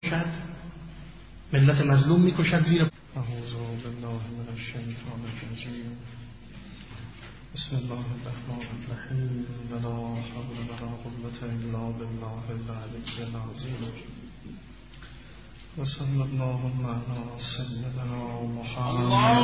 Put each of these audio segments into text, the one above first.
شد ملت مظلوم میکشد زیر اعوذ بالله من الشیطان الرجیم بسم الله الرحمن الرحیم ولا حول ولا قوة الا بالله العلی العظیم و صلی اللهم علی سیدنا محمد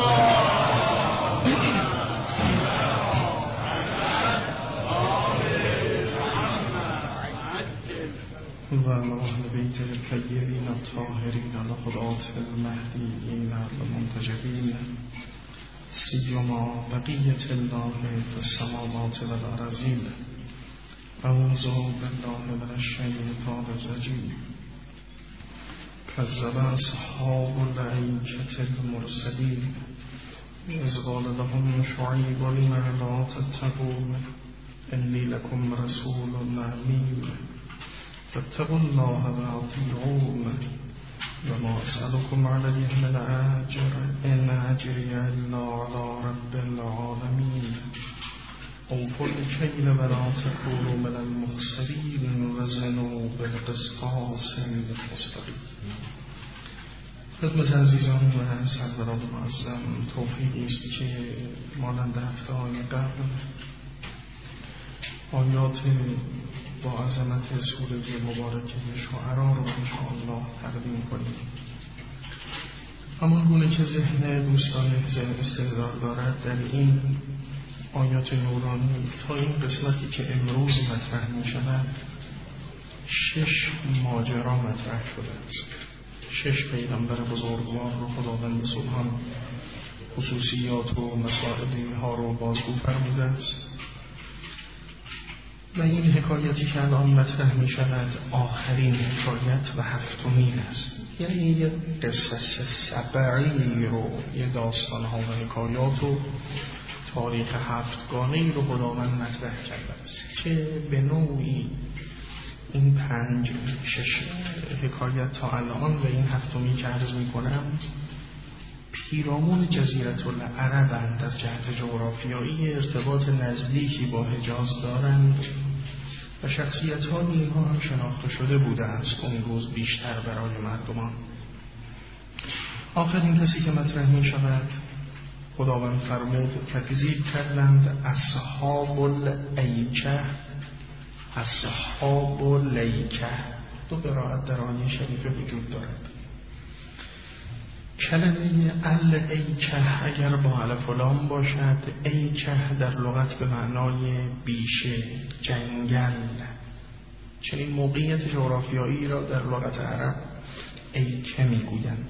و اهل بیت الطیبین الطاهرین الهداة المهدیین المنتجبین سیما بقیة الله فی السماوات والارضین. اعوذ بالله من الشیطان الرجیم. کذب اصحاب الایکة المرسلین اذ قال لهم شعیب لا تتقون انی لکم رسول امین فاتقوا الله واطیعون وما اسألكم علیه من اجر ان اجری الا علی رب العالمین اوفوا الکیل ولا تکونوا من المخسرین وزنوا بالقسطاس المستقیم. خدمت عزیزان و سروران معظم، توفیقی است که مانند هفته‌های قبل آیات با عظمت سوره مبارکه شعرا رو انشاءالله تقدیم کنیم. همان گونه که ذهن دوستان استعداد دارد در این آیات نورانی تا این قسمتی که امروز مطرح می شود 6 ماجرا مطرح شده است. 6 پیغمبر بزرگوار رو خداوند سبحان خصوصیات و مسائل اینها رو بازگو فرموده است و این حکایتی که الان مطرح می شود آخرین حکایت و هفتمین است. یعنی یه قصص سبعی رو، یه داستان ها و حکایات و تاریخ هفتگانه‌ای رو خداوند مطرح کرده است که به نوعی این 5-6 حکایت تا الان و این هفتمی که عرض می کنم پیرامون جزیره العرب از جهت جغرافیایی ارتباط نزدیکی با حجاز دارند و شخصیت‌های اینها هم شناخته شده بوده است اون روز بیشتر برای مردمان. آخرین کسی که مطرح می شود خداوند فرمود تکذیب کردند اصحاب الایکه. اصحاب الایکه 2 قرائت در آیه شریفه وجود دارد. کلمه الایکه اگر با الف و لام باشد، ایکه در لغت به معنای بیشه، جنگل، چنین موقعیت جغرافیایی را در لغت عرب ایکه میگویند.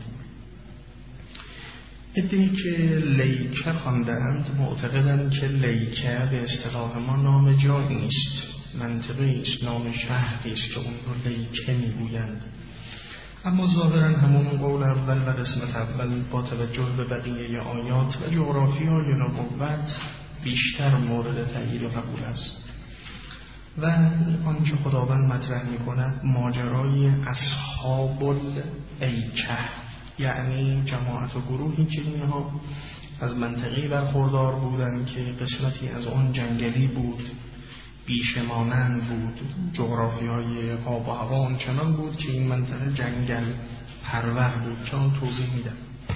عده‌ای که لیکه خواندند معتقدند که لیکه به اصطلاح ما نام جایی نیست، منطقه است، نام شهری است که اون رو لیکه میگویند. اما ظاهرا همون قول اول و قسمت اول با توجه به بقیه آیات و جغرافیای نبوت بیشتر مورد تأیید و قبول است. و آنچه خداوند مطرح می کند ماجرای اصحاب الایکه، یعنی جماعت و گروهی که اینها از منطقی برخوردار بودند که قسمتی از آن جنگلی بود، بیشه مانند بود، جغرافیای آب و هوا آنچنان بود که این منطقه جنگل پرور بود که آن توضیح میدم.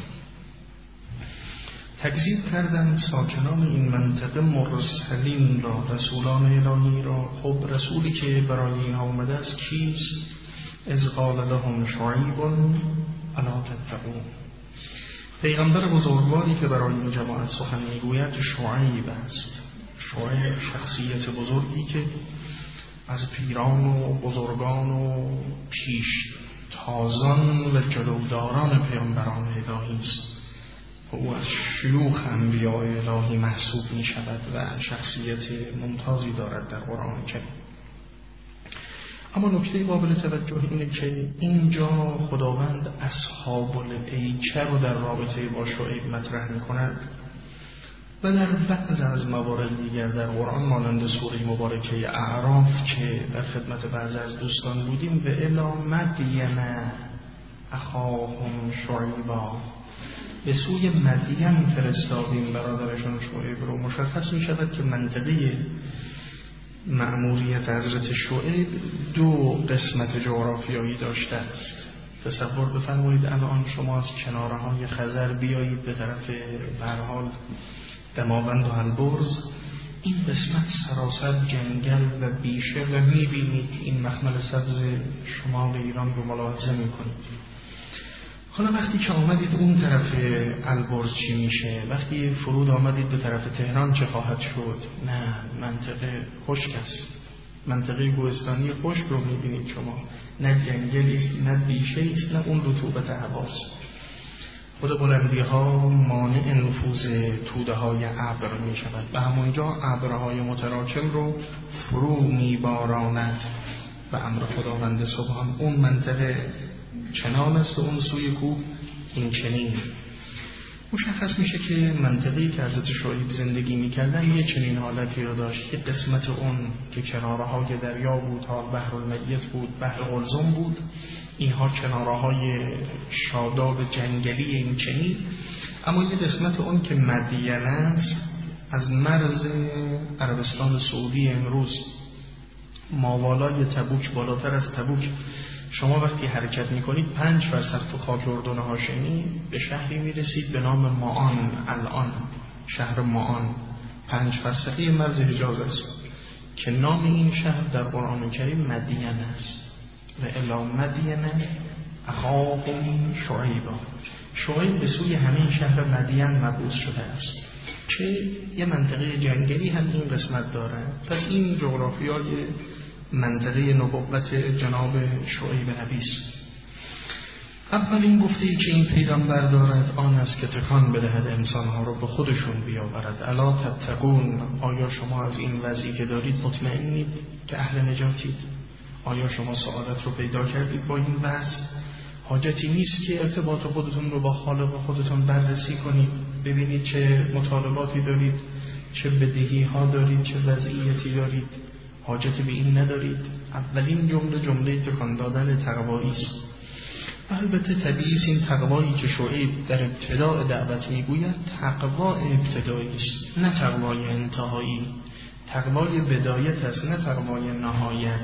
تکذیب کردند ساکنان این منطقه مرسلین را، رسولان الهی را. خب رسولی که برای اینها آمده است کیست؟ اذ قال لهم شعیب الا تتقون. پیغمبر بزرگواری که برای این جماعت سخن میگوید شعیب است. شعیب شخصیت بزرگی که از پیران و بزرگان و پیش تازان و جلوداران پیامبران الهی است. او از شیوخ انبیاء الهی محسوب می شود و شخصیت ممتازی دارد در قرآن کریم. اما نکته قابل توجه اینه که اینجا خداوند اصحاب الایکه رو در رابطه با شعیب مطرح می کند و در بعض از موارد دیگر در قرآن مانند سوره مبارکه اعراف که در خدمت بعض از دوستان بودیم و الی مدین اخاهم شعیبا، به سوی مدین فرستادیم برادرشون شعیب رو. مشخص می شود که منطقه مأموریت حضرت شعیب 2 قسمت جغرافیایی داشته است. تصور بفرمایید الان شما از کناره های خزر بیایید به طرف به هر حال دماوند و البرز، این قسمت سراسر جنگل و بیشه و میبینید این مخمل سبز شمال ایران رو ملاحظه میکنید. حالا وقتی که آمدید اون طرف البرز چی میشه؟ وقتی فرود آمدید به طرف تهران چه خواهد شد؟ نه، منطقه خشک است، منطقه کوهستانی خشک رو میبینید شما، نه جنگلی است نه بیشه است نه اون رطوبت هواست. خود بلندی ها مانع نفوذ توده های ابر می شود و همونجا ابرهای متراکم رو فرو می باراند و امر خداوند سبحان. اون منطقه چنان است و اون سوی کوه این چنین. مشخص میشه که منطقه‌ای که حضرت شعیب زندگی میکردن یه چنین حالتی رو داشت. یه قسمت اون که کناره‌های دریا بود، حال بحر المیت بود، بحر قلزم بود، اینها کناره‌های شاداب جنگلی این چنین. اما یه قسمت اون که مدینه است، از مرز عربستان سعودی امروز ماوالای تبوک، بالاتر از تبوک شما وقتی حرکت میکنید 5 فرسخ تو خاک اردن هاشمی به شهری میرسید به نام معان. الان شهر معان 5 فرسخی مرز حجاز است که نام این شهر در قرآن کریم مدین است. و الی مدین اخاهم شعیبا، شعیب به سوی همین شهر مدین مبعوث شده است که یه منطقه جنگلی هم این قسمت داره. پس این جغرافیای منطقه نبوت جناب شعیب نبی است. اولین گفته‌ای که این پیغمبر دارد آن است که تکان بدهد انسانها رو به خودشون بیاورد. الا تتقون، آیا شما از این وضعی که دارید مطمئنید که اهل نجاتید؟ آیا شما سعادت رو پیدا کردید با این وضع؟ حاجتی نیست که ارتباط خودتون رو با خالق خودتون بررسی کنید، ببینید چه مطالباتی دارید، چه بدهی ها دارید، چه وضعیتی دارید. حاجتی به این ندارید. اولین جمله تکان دادن تقوایی است. البته طبیعی است این تقوایی که شعیب در ابتداء دعوت میگوید تقوا ابتدایی است، نه تقوای انتهایی. تقوای بدایت است، نه تقوای نهایت.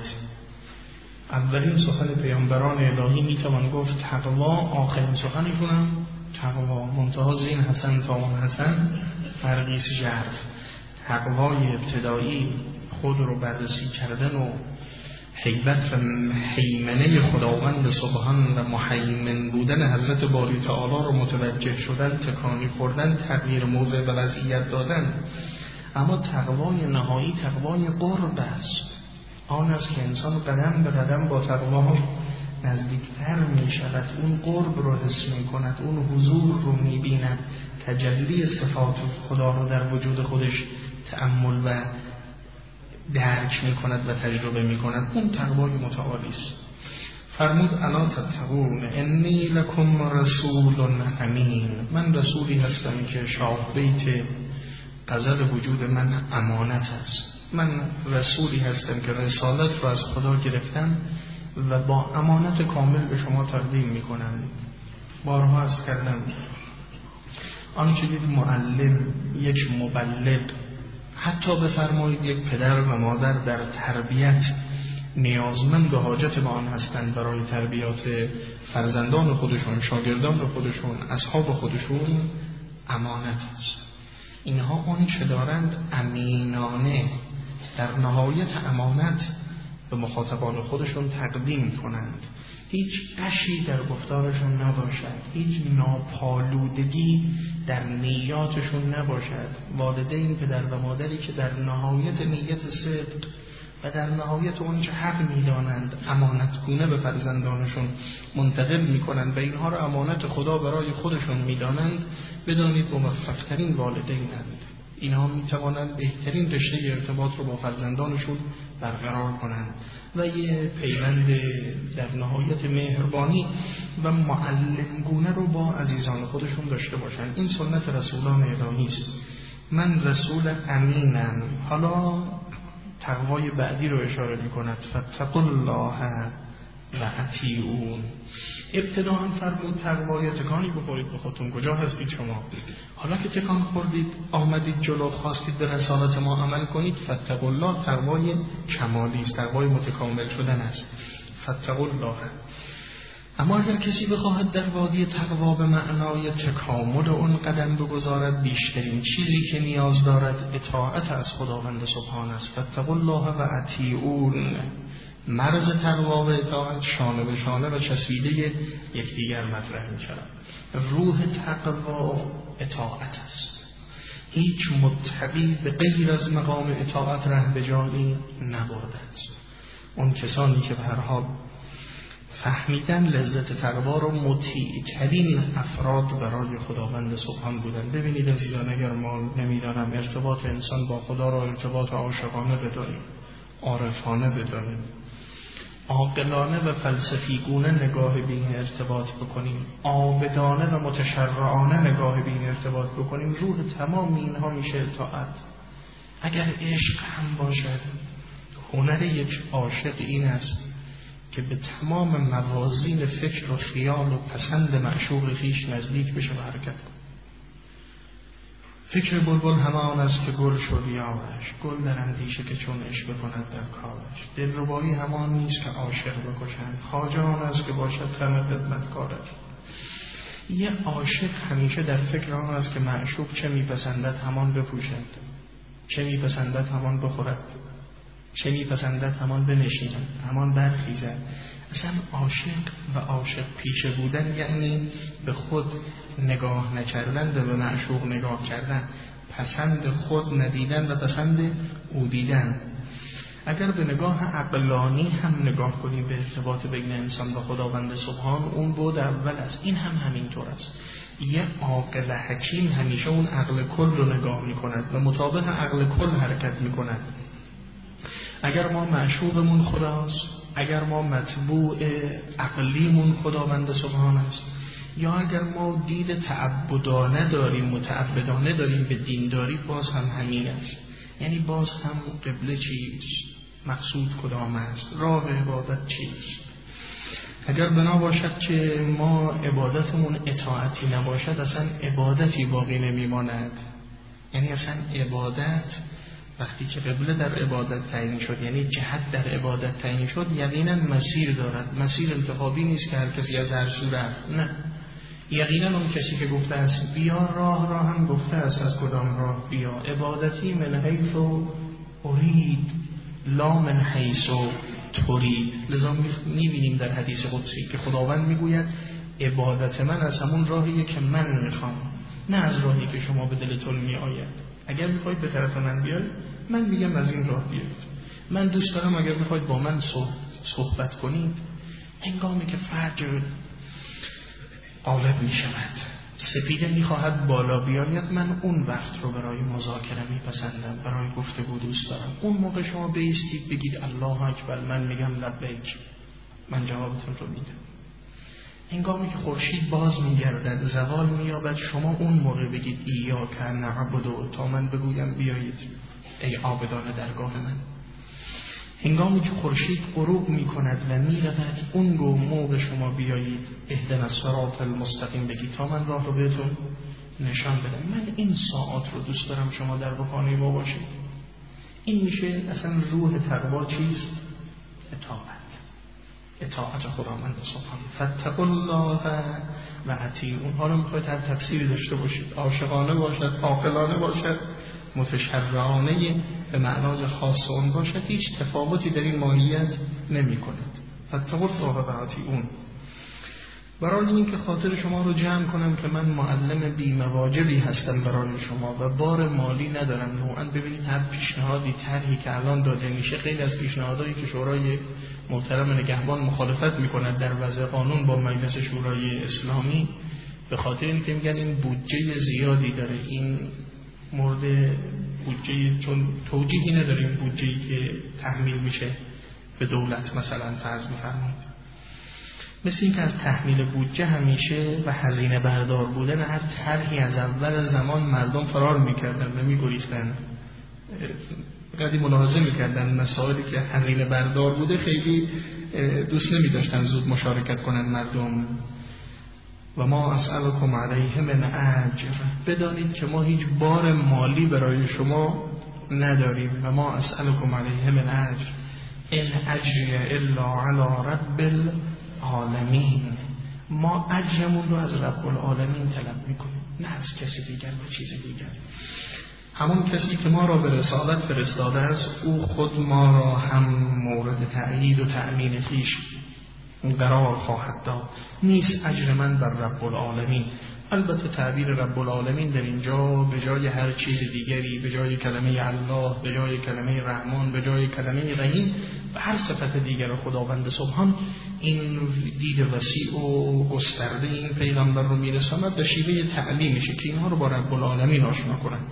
اولین سخن پیامبران الهی میتوان گفت تقوا، آخرین سخنشون هم تقوا. منتها زین حسن تا اون حسن فرقی است ژرف. تقوای ابتدایی خود رو بررسی کردن و هیبت و حیمنه خداوند سبحان و محیمن بودن حضرت باری تعالی رو متوجه شدن، تکانی خوردن، تغییر موضع و وضعیت دادن. اما تقوای نهایی تقوای قرب است. آن است که انسان قدم به قدم با تقوا نزدیکتر می شود، اون قرب رو حس می کند، اون حضور رو می بیند، تجلی صفات خدا رو در وجود خودش تأمل و درک می کند و تجربه می کند. اون تقوای متعالی است. فرمود الا تتقون انی لکم رسول امین، من رسولی هستم که شاه بیت غزل وجود من امانت است. من رسولی هستم که رسالت رو از خدا گرفتم و با امانت کامل به شما تقدیم می کنم. بارها عرض کردم آنچه یک معلم، یک مبلغ، حتی بفرمایید یک پدر و مادر در تربیت نیازمند و حاجت به آن هستند برای تربیات فرزندان خودشون، شاگردان خودشون، اصحاب خودشون، امانت است. اینها آنچه دارند امینانه در نهایت امانت به مخاطبان خودشون تقدیم کنند. هیچ قشی در گفتارشون نباشد، هیچ ناپالودگی در نیاتشون نباشد. والدین، پدر و مادری که در نهایت نیت صدق و در نهایت اون چه حق میدانند امانتگونه به فرزندانشون منتقل میکنند و اینها را امانت خدا برای خودشون میدانند، بدانید موفق‌ترین والدینند. اینها میتوانند بهترین رشته ارتباط رو با فرزندانشون برقرار کنند و یه پیوند در نهایت مهربانی و معلمگونه رو با عزیزان خودشون داشته باشند. این سنت رسولان الهی است. من رسول امینم. حالا تقوای بعدی رو اشاره میکند، فاتقوا الله و اطیعون. ابتداء فرمود تقوای تکانی بخورید به خودتون. کجا هستید شما؟ حالا که تکان خوردید، آمدید جلو، خواستید به رسالت ما عمل کنید، فاتقوا الله تقوای کمالی است، تقوای متکامل شدن است. فاتقوا الله. اما اگر کسی بخواهد در وادی تقوا به معنای تکامل اون قدم بگذارد، بیشترین چیزی که نیاز دارد اطاعت از خداوند سبحان است. فاتقوا الله و اطیعون. مرز تقوا و اطاعت شانه به شانه و چسبیده یکدیگر مطرح می شود. روح تقوا اطاعت است. هیچ متقی به غیر از مقام اطاعت ره به جایی نبرده است. اون کسانی که به هر حال فهمیدن لذت تقوا رو مطیع ترین افراد برای خداوند سبحان بودن. ببینید عزیزان، اگر ما نمیدانم ارتباط انسان با خدا رو ارتباط عاشقانه بدانیم، عارفانه بدانیم، عاقلانه و فلسفی گونه نگاه به این ارتباط بکنیم، عابدانه و متشرعانه نگاه به این ارتباط بکنیم، روح تمام اینها میشه اطاعت. اگر عشق هم باشد، هنر یک عاشق این است که به تمام موازین فکر و خیال و پسند معشوق خویش نزدیک بشه و حرکت کنه. فکر بلبل همان است که گل شد یارش، گل در اندیشه که چون عشق بکند در کارش. دلربایی همان نیست که عاشق بکشند، خواجه آن است که باشد غم خدمتکارش. یه عاشق همیشه در فکر آن است که معشوق چه میپسندد همان بپوشد، چه میپسندد همان بخورد، چه میپسندد همان بنشیند، همان برخیزد. اصلا عاشق و عاشق پیشه بودن یعنی به خود نگاه نکردن و به معشوق نگاه کردن، پسند خود ندیدن و پسند او دیدن. اگر به نگاه عقلانی هم نگاه کنیم به ارتباط بین انسان و خداوند سبحان، اون بود اول است. این هم همینطور است. یه عاقل حکیم همیشه اون عقل کل رو نگاه میکند و مطابق عقل کل حرکت میکند. اگر ما معشوقمون خداست، اگر ما متبوع عقلیمون خداوند سبحان است، یا اگر ما دید تعبدانه داریم، متعبدانه داریم به دینداری، باز هم همین است. یعنی باز هم قبله چیست، مقصود کدام است، راه عبادت چیست. اگر بنا باشد که ما عبادتمون اطاعتی نباشد، اصلا عبادتی باقی نمیماند. یعنی اصلا عبادت وقتی که قبله در عبادت تعیین شد، یعنی جهت در عبادت تعیین شد، یقینا مسیر دارد. مسیر انتخابی نیست که هر کسی از هر سو رفت، نه. یقینا اون کسی که گفته است بیا راه را هم گفته است از کدام راه بیا. عبادتی من حیث ارید لا من حیث ترید. لذا میبینیم در حدیث قدسی که خداوند میگوید عبادت من از همون راهیه که من میخوام، نه از راهی که شما به دلتون میآید. اگر میخواید به طرف من بیاید، من میگم از این راه بیاید. من دوست دارم اگر میخواید با من صحبت کنید، هنگامی که فجر غالب میشود، سپیده میخواهد بالا بیاید، من اون وقت رو برای مذاکره میپسندم، برای گفتگو دوست دارم. اون موقع شما بایستید بگید الله اکبر، من میگم لبیک، من جوابتون رو میدم. هنگامی که خورشید باز میگردد، زوال مییابد، شما اون موقع بگید ایاک نعبد، تا من بگویم بیایید ای عابدان درگاه من. هنگامی که خورشید غروب میکند و میرود، اون موقع شما بیایید اهدنا الصراط المستقیم بگید تا من راه رو بهتون نشان بدم. من این ساعات رو دوست دارم شما در رخانه ما باشید. این میشه اصلا روح تقوا چیست؟ اطاعت خداوند سبحان. فاتقوا الله و اطیعون. اونها رو میخواید هر تفسیری داشته باشید، عاشقانه باشد، عاقلانه باشد، متشرعانه به معنای خاص اون باشد، هیچ تفاوتی در این ماهیت نمی کند. فاتقوا الله و اطیعون. برای این که خاطر شما رو جمع کنم که من معلم بی مواجبی هستم برای شما و بار مالی ندارم. نوعاً ببینید هر پیشنهادی، طرحی که الان داده میشه، خیلی از پیشنهادهایی که شورای محترم نگهبان مخالفت میکند در وضع قانون با مجلس شورای اسلامی، به خاطر اینکه میگن این بودجه زیادی داره، این مورد بودجه، چون توجیهی نداریم بودجه‌ای که تحمیل میشه به دولت مثلا فرض می‌فرمایید. مثل این که از تحمیل بودجه همیشه و هزینه بردار بودن هر طرحی از اول زمان مردم فرار میکردن و میگریختن. قدیم ملاحظه میکردن مسائلی که هزینه بردار بوده خیلی دوست نمیداشتن زود مشارکت کنن مردم. و ما اسألکم علیه من اجر، بدانید که ما هیچ بار مالی برای شما نداریم. و ما اسألکم علیه من اجر ان اجری الا علی رب العالمین. ما اجرمون رو از رب العالمین طلب میکنیم، نه از کسی دیگر و چیز دیگر. همون کسی که ما را به رسالت فرستاده است، او خود ما را هم مورد تأیید و تأمین خویش قرار خواهد داد. نیست اجر من بر رب العالمین. البته تعبیر رب العالمین در اینجا به جای هر چیز دیگری، به جای کلمه الله، به جای کلمه رحمان، به جای کلمه رحیم و هر صفت دیگر خداوند سبحان، این دید وسیع و گسترده این پیغمبر رو میرساند به شیوه تعلیمشه که اینها رو با رب العالمین آشنا کنند.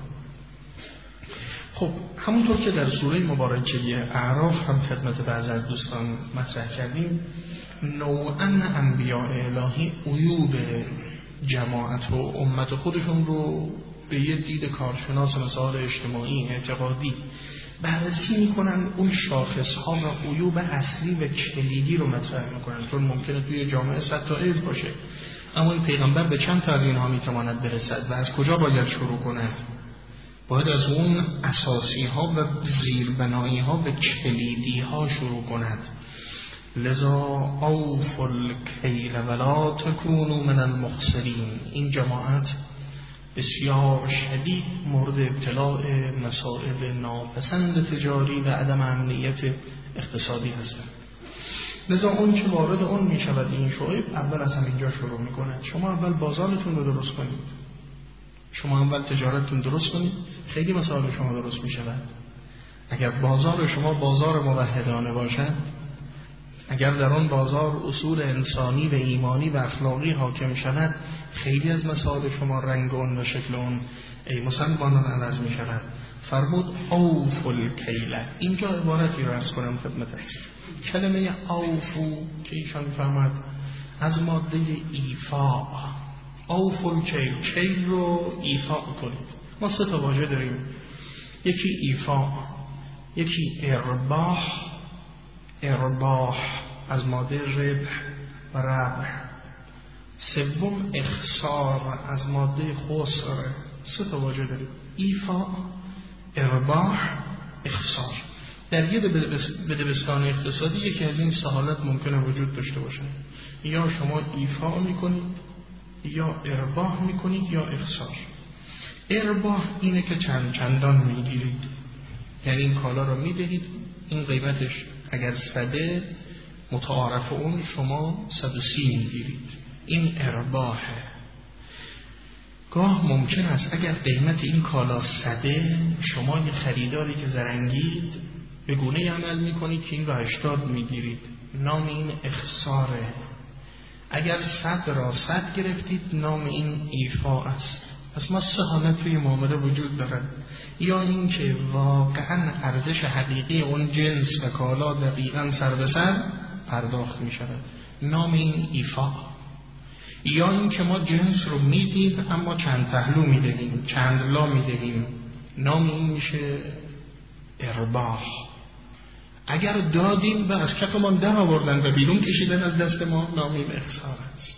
خب همونطور که در سوره مبارکه اعراف هم خدمت بعضی از دوستان مطرح کردیم، نوعاً انبیاء الهی عیوب جماعت و امت خودشون رو به یه دید کارشناس مسائل اجتماعی اعتقادی بررسی میکنن، اون شاخص ها و عیوب اصلی و کلیدی رو مطرح میکنن، چون ممکنه توی جامعه 100 تا عیب باشه، اما این پیغمبر به چند تا از اینها میتواند برسد و از کجا باید شروع کند؟ باید از اون اساسی ها و زیربنایی ها و کلیدی ها شروع کند. لذا اوفوا الکیل ولا تکونوا من المخسرین. این جماعت بسیار شدید مورد ابتلاء مسائل ناپسند تجاری و عدم امنیت اقتصادی هستند. لذا اون که وارد اون می شود این شعیب اول از همینجا شروع می کند. شما اول بازارتون رو درست کنید، شما اول تجارتتون درست کنید، خیلی مسائل شما درست می شود. اگر بازار شما بازار موحدانه باشد، اگر در آن بازار اصول انسانی و ایمانی و اخلاقی حاکم شود، خیلی از مسائل شما رنگ اون و شکل اون ای مسلمانان عوض می شود. فرمود اوفوا الکیل. اینجا عبارتی رو عرض کنم خدمتتون. کلمه اوفو که ایشان فرمود از ماده ایفا. اوفوا الکیل، کیل رو ایفا کنید. ما 3 تا واژه داریم، یکی ایفا، یکی ارباح از ماده ربح و ربح، سوم اخسار از ماده خسر. 3 تا واژه داریم، ایفا، ارباح، اخسار. در یه بدبستان اقتصادی یکی از این 3 حالت ممکنه وجود داشته باشه، یا شما ایفا میکنید، یا ارباح میکنید، یا اخسار. ارباح اینه که چندان میگیرید، یعنی این کالا رو میدهید، این قیمتش اگر 100 متعارف اون شما 130 میگیرید، این ارباحه. گاه ممکن است اگر قیمت این کالا 100، شما یه خریداری که زرنگید به گونه عمل میکنید که این را 80 میگیرید، نام این اخساره. اگر 100 را 100 گرفتید، نام این ایفا است. پس ما 3 حالت توی معامله وجود دارد، یا این که واقعا ارزش حقیقی اون جنس و کالا دقیقا سر به سر پرداخت می شود، نام این ایفا، یا این که ما جنس رو میدیم اما چند پهلو میدهیم، چند لا میدهیم، نام این میشه ارباح. اگر دادیم و از کفمان در آوردن و بیرون کشیدن از دست ما، نام این اخسار است.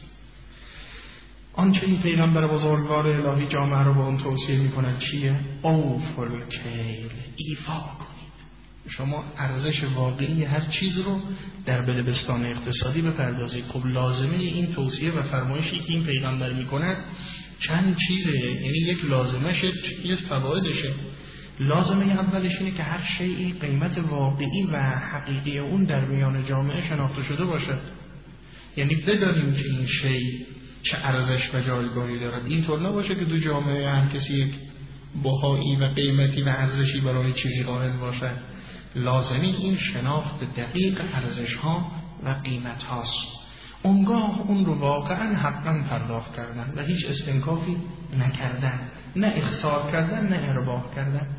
آنچه این پیغمبر بزرگوار الهی جامعه رو با اون توصیه میکنه چیه؟ اوفوا الکیل، ایفا کنید. شما ارزش واقعی هر چیز رو در بدبستان اقتصادی بپردازید. خب لازمه این توصیه و فرمایشی که این پیغمبر میکند چند چیزه، یعنی یک لازمشه، یک فوایدشه. لازمه اولش اینه که هر شیء قیمت واقعی و حقیقی اون در میان جامعه شناخته شده باشد، یعنی بدانیم که این شیء چه ارزش و جایگاهی دارد. اینطور نباشه که دو جامعه هر کسی یک بهایی و قیمتی و ارزشی برای چیزی قائل باشد. لازمی این شناخت دقیق ارزش ها و قیمت هاست. اونگاه اون رو واقعا حقا پرداخت کردن و هیچ استنکافی نکردن، نه اخسار کردن، نه ارباح کردن.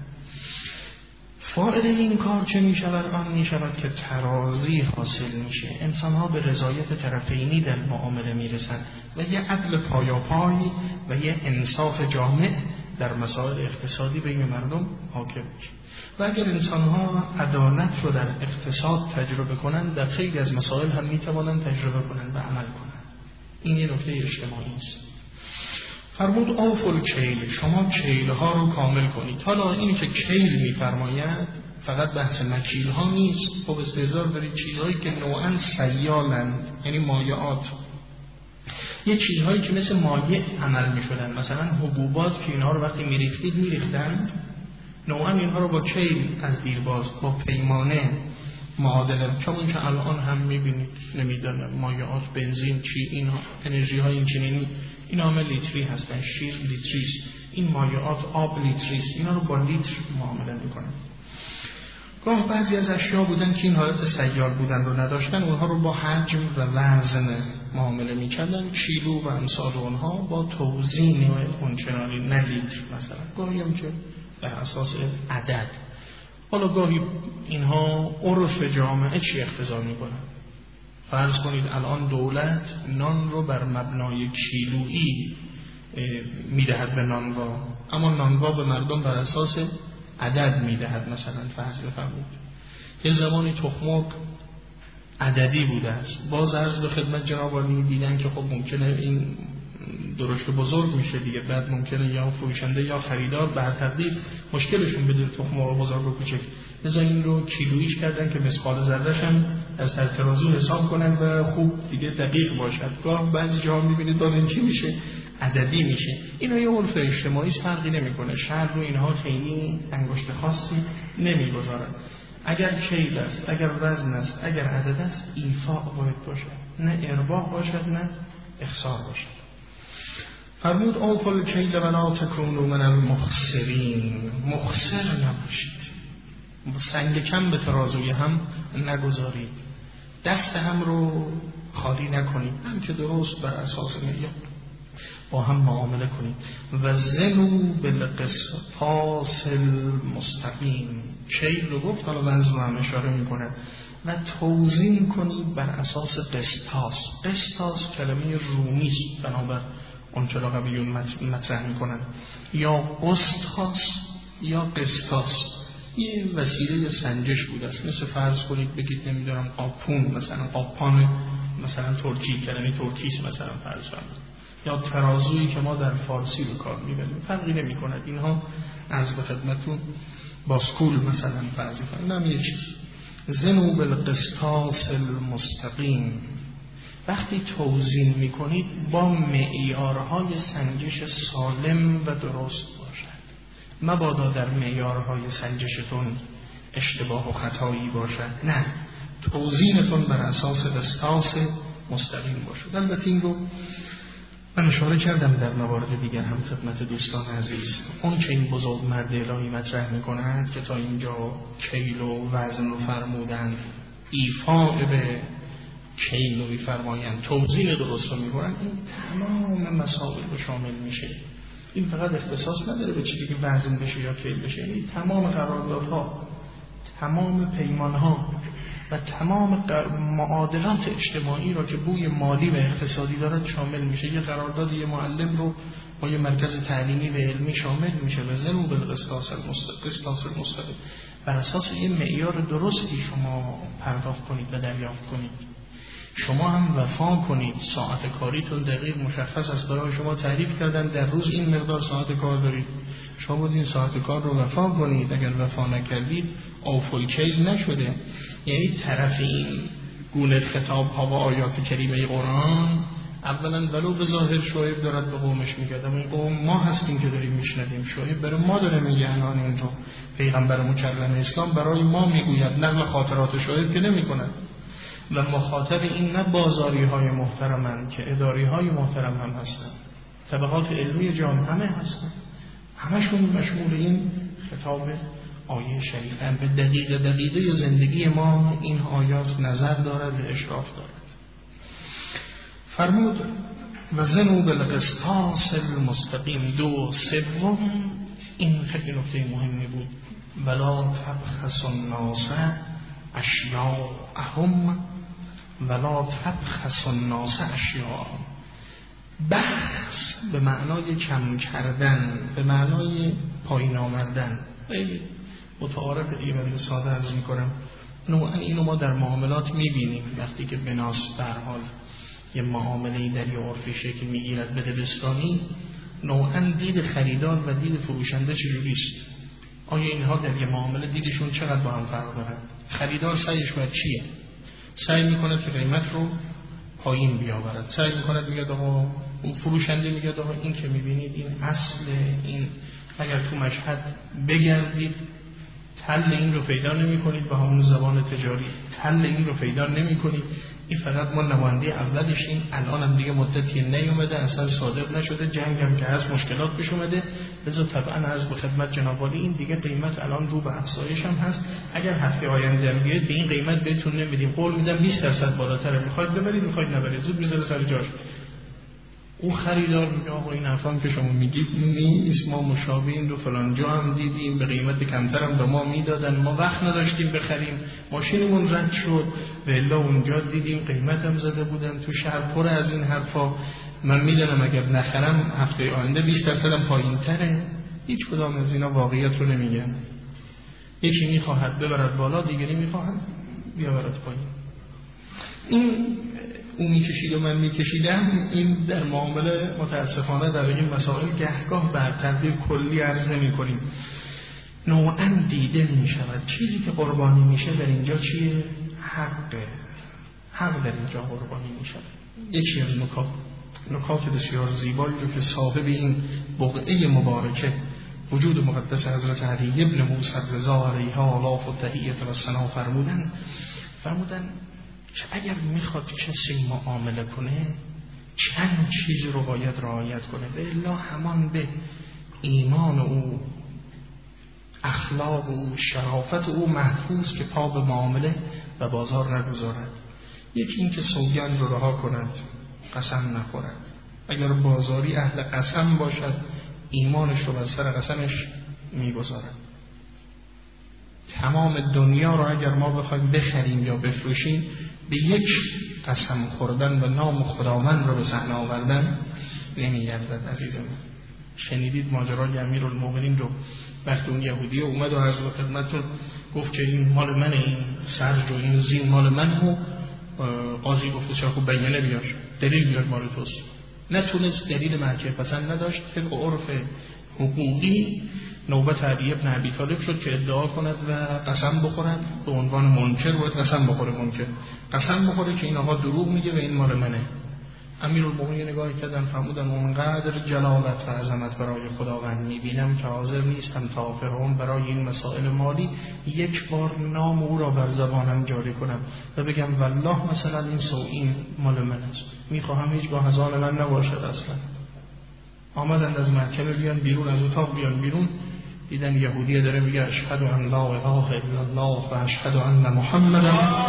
فائده این کار چه می شود؟ آن می شود که ترازی حاصل میشه، انسان ها به رضایت طرفینی در معامله می رسند و یه عدل پایاپای و یه انصاف جامع در مسائل اقتصادی بین مردم حاکم میشه. و اگر انسان ها عدالت رو در اقتصاد تجربه کنند، در خیلی از مسائل هم می توانند تجربه کنند و عمل کنند. این یه نکته اجتماعی است. فرمود اوفوا الکیل، شما کیل ها رو کامل کنید. حالا این که کیل میفرماید فقط بحث مکیل ها نیست. خب استحضار دارید چیزهایی که نوعا سیالند، یعنی مایعات. یه چیزهایی که مثل مایع عمل میشدن، مثلا حبوبات که اینها رو وقتی میریختید میریختند، نوعا اینها رو با کیل از دیرباز با پیمانه معادله، چون که الان هم میبینید نمیدونم مایعات بنزین چی، اینها انرژی های اینچنینی این همه لیتری هستن، شیر لیتریست، این مایعات آب لیتریست، اینا رو با لیتر معامله میکنن. گاه بعضی از اشیا بودن که این حالت سیال بودن رو نداشتن، اونها رو با حجم و وزن معامله میکردن، کیلو و امثال اونها با توزین اونچنانی نه لیتر مثلا، گاهی هم که بر اساس عدد. حالا گاهی اینها عرف جامعه چی اقتضا میکنن؟ فرض کنید الان دولت نان رو بر مبنای کیلویی میدهد به نانوا، اما نانوا به مردم بر اساس عدد میدهد. مثلا فرض بفرمایید یه زمانی تخم عددی بوده است، باز عرض به خدمت جناب عالی دیدن که خب ممکنه این درشت بزرگ میشه دیگه، بعد ممکنه یا فروشنده یا خریدار به هر تقدیر مشکلشون بده تخم رو بزرگ و کوچک، لذا این رو کیلویش کردن که مثقال ذره‌اش هم از ترازو حساب کنن و خوب دیگه دقیق باشد. گاه بعضی جاها میبینید باز این چی میشه؟ عددی میشه. اینا یه عرف اجتماعی فرقی نمیکنه، شهر رو اینها خیلی انگشت خاصی نمیگذارن. اگر کیل است، اگر وزن است، اگر عدد است، ایفاء باید باشد، نه ارباح باشد نه اخسار باشد. فرمود اوفوا الکیل ولا تکونوا من المخسرین، مخسر نباشید، سنگ کم به ترازوی هم نگذارید، دست هم رو خالی نکنید، هم که درست بر اساس معیار با هم معامله کنید. و زنوا بالقسطاس المستقیم، کیل رو گفت، حالا وزن رو هم اشاره میکنه، و توزین کنید بر اساس قسطاس. قسطاس کلمه رومی است، بنابر اون چرا قبیون مطرح میکنن، یا قسطاس یا قسطاس، یه وسیله سنجش بوده است. مثل فرض کنید بگید نمیدونم قاپون، مثلا قاپان مثلا ترکی، کلمه ترکیست مثلا فرض کنید، یا ترازویی که ما در فارسی به کار میبریم، فرقی نمی کند. اینها از به خدمتون باسکول مثلا فرض کنید، نام یه چیز. زنوا بالقسطاس المستقیم، وقتی توزین میکنید با معیارهای سنجش سالم و درست باشد، مبادا در معیارهای سنجشتون اشتباه و خطایی باشد، نه، توزینتون بر اساس قسطاس مستقیم باشد. البته این رو من اشاره کردم در موارد دیگر هم خدمت دوستان عزیز. اون که این بزرگ مرد الهی مطرح میکنند که تا اینجا کیل و وزن رو فرمودند، ایفاء به کیل رو میفرمایند، توزین درست رو میکنند، این تمام مسائل رو شامل میشه. این فقط اختصاص نداره به چیزی که وزن بشه یا کیل بشه، این تمام قراردادها، تمام پیمانها و تمام معادلات اجتماعی را که بوی مالی و اقتصادی دارد شامل میشه. یه قرارداد یه معلم رو با یه مرکز تعلیمی و علمی شامل میشه. و زنوا بالقسطاس المستقیم، بر اساس یه معیار درستی شما پرداخت کنید و دریافت کنید. شما هم وفا کنید، ساعت کاریتون دقیق مشخص است، برای شما تعریف کردن در روز این مقدار ساعت کار دارید، شما باید این ساعت کار رو وفا کنید. اگر وفا نکردید اوفوا الکیل نشده. یعنی طرف این گونه خطاب ها و آیات کریمه قرآن اولا ولو به ظاهر شعیب دارد به قومش میگه، اما این قوم ما هستیم که داریم میشنویم، شعیب برای ما داره میگه، الان این رو پیغمبر مکرم اسلام برای ما میگوید، نقل خاطرات شعیب که نمیکند. و مخاطب این نه بازاری های محترمند که اداری های محترم هم هستند، طبقات علمی جامعه هستند، همشون مشمول این خطاب آیه شریفه. به دقیقه زندگی ما این آیات نظر دارد و اشراف دارد. فرمود و زنوا بالقسطاس المستقیم. دو سوم، این خیلی نکته مهمی بود، ولا تبخسوا الناس اشیاءهم ولا تبخسوا الناس اشیاءهم. بخس به معنای کم کردن، به معنای پایین آوردن، متعارف دیگه برای ساده عرض میکنم. نوعا اینو ما در معاملات میبینیم، وقتی که بناس به هر حال یه معامله‌ای در یه عرفی شکل میگیرد به دبستانی، نوعا دید خریدار و دید فروشنده چجوریست؟ آیا اینها در یه معامله دیدشون چقدر با هم فرق دارن؟ خریدار سعیش باید چیه؟ سعی میکنه که قیمت رو پایین بیاورد. سعی میکند میگه آقا اون فروشنده میگه آقا این که میبینید این اصل، این اگر تو مشهد بگردید تل این رو پیدا نمی کنید، به همون زبان تجاری تل این رو پیدا نمی کنید. این فقط ما نماینده اولشیم، الان هم دیگه مدتی نیومده، اصلا صادق نشده، جنگ هم که هست مشکلات پیش اومده، لذا طبعا از خدمت جناب عالی این دیگه قیمت الان رو به افزایش هم هست، اگر هفته آینده بیاد به این قیمت بهتون نمیدیم، قول میدم 20% بالاتره، میخواید ببرید میخواید نبرید، زود میذاره سر جاش. اون خریدار میگه آقا این حرفام که شما میگید نیست، ما مشابه این رو فلان جا هم دیدیم، به قیمت کمتر هم به ما میدادن، ما وقت نداشتیم بخریم، ماشینمون رد شد، و الا اونجا دیدیم قیمت هم زده بودن، تو شهر پر از این حرفا، من میدونم اگر نخرم هفته آینده 20% هم پایین تره. هیچ کدام از اینا واقعیت رو نمیگن. یکی میخواهد ببرد بالا، دیگری میخواهد بیاورد پایین. این اون میکشید و من میکشیدم، این در معامله متاسفانه در این مسائل گهگاه بر تقدیر کلی عرض نمی کنیم، نوعا دیده می شود. چیزی که قربانی میشه در اینجا چیه؟ حق در اینجا قربانی می شود. یکی از نکات بسیار زیبایی رو که صاحب این بقعه مبارکه وجود مقدس حضرت علی ابن موسی رضا علیه آلاف و تحییت و ثنا فرمودن که اگر میخواد کسی معامله کنه چند چیز رو باید رعایت کنه، به الا همان به ایمان او، اخلاق او، شرافت او محفوظ که پا به معامله و بازار نگذارد. یکی این که سوگند رو رها کند، قسم نخورد. اگر بازاری اهل قسم باشد ایمانش رو بر سر قسمش میگذارد. تمام دنیا رو اگر ما بخوایم بخریم یا بفروشیم به یک قسم خوردن و نام خداوند رو به صحنه آوردن نمی‌گردد. عزیزان شنیدید ماجرای امیرالمومنین رو؟ وقتی اون یهودی اومد و عرض به خدمتتون گفت که این مال من، این سرج و این زین مال من، و قاضی گفت چرا خب بیانه بیار، دلیل بیار مال توست. نتونست، دلیل مرجع پسند نداشت. طبق عرف حقوقی نوبت علی ابن ابی طالب شد که ادعا کند و قسم بخورد، به عنوان منکر باید قسم بخوره، منکر قسم بخوره که این آقا دروغ میگه و این مال منه. امیرالمومنین نگاه کردن فرمودن اونقدر جلالت و عظمت برای خداوند میبینم که حاضر نیستم تا فرعون برای این مسائل مالی یک بار نام او را بر زبانم جاری کنم و بگم والله مثلا این مال من است، میخواهم هیچگاه از آن من نباشد. اصلا آمدند از محکمه بیان بیرون، از اتاق بیان بیرون، دیدن یهودیه داره میگه اشهد ان لا اله الا الله و اشهد ان محمدا.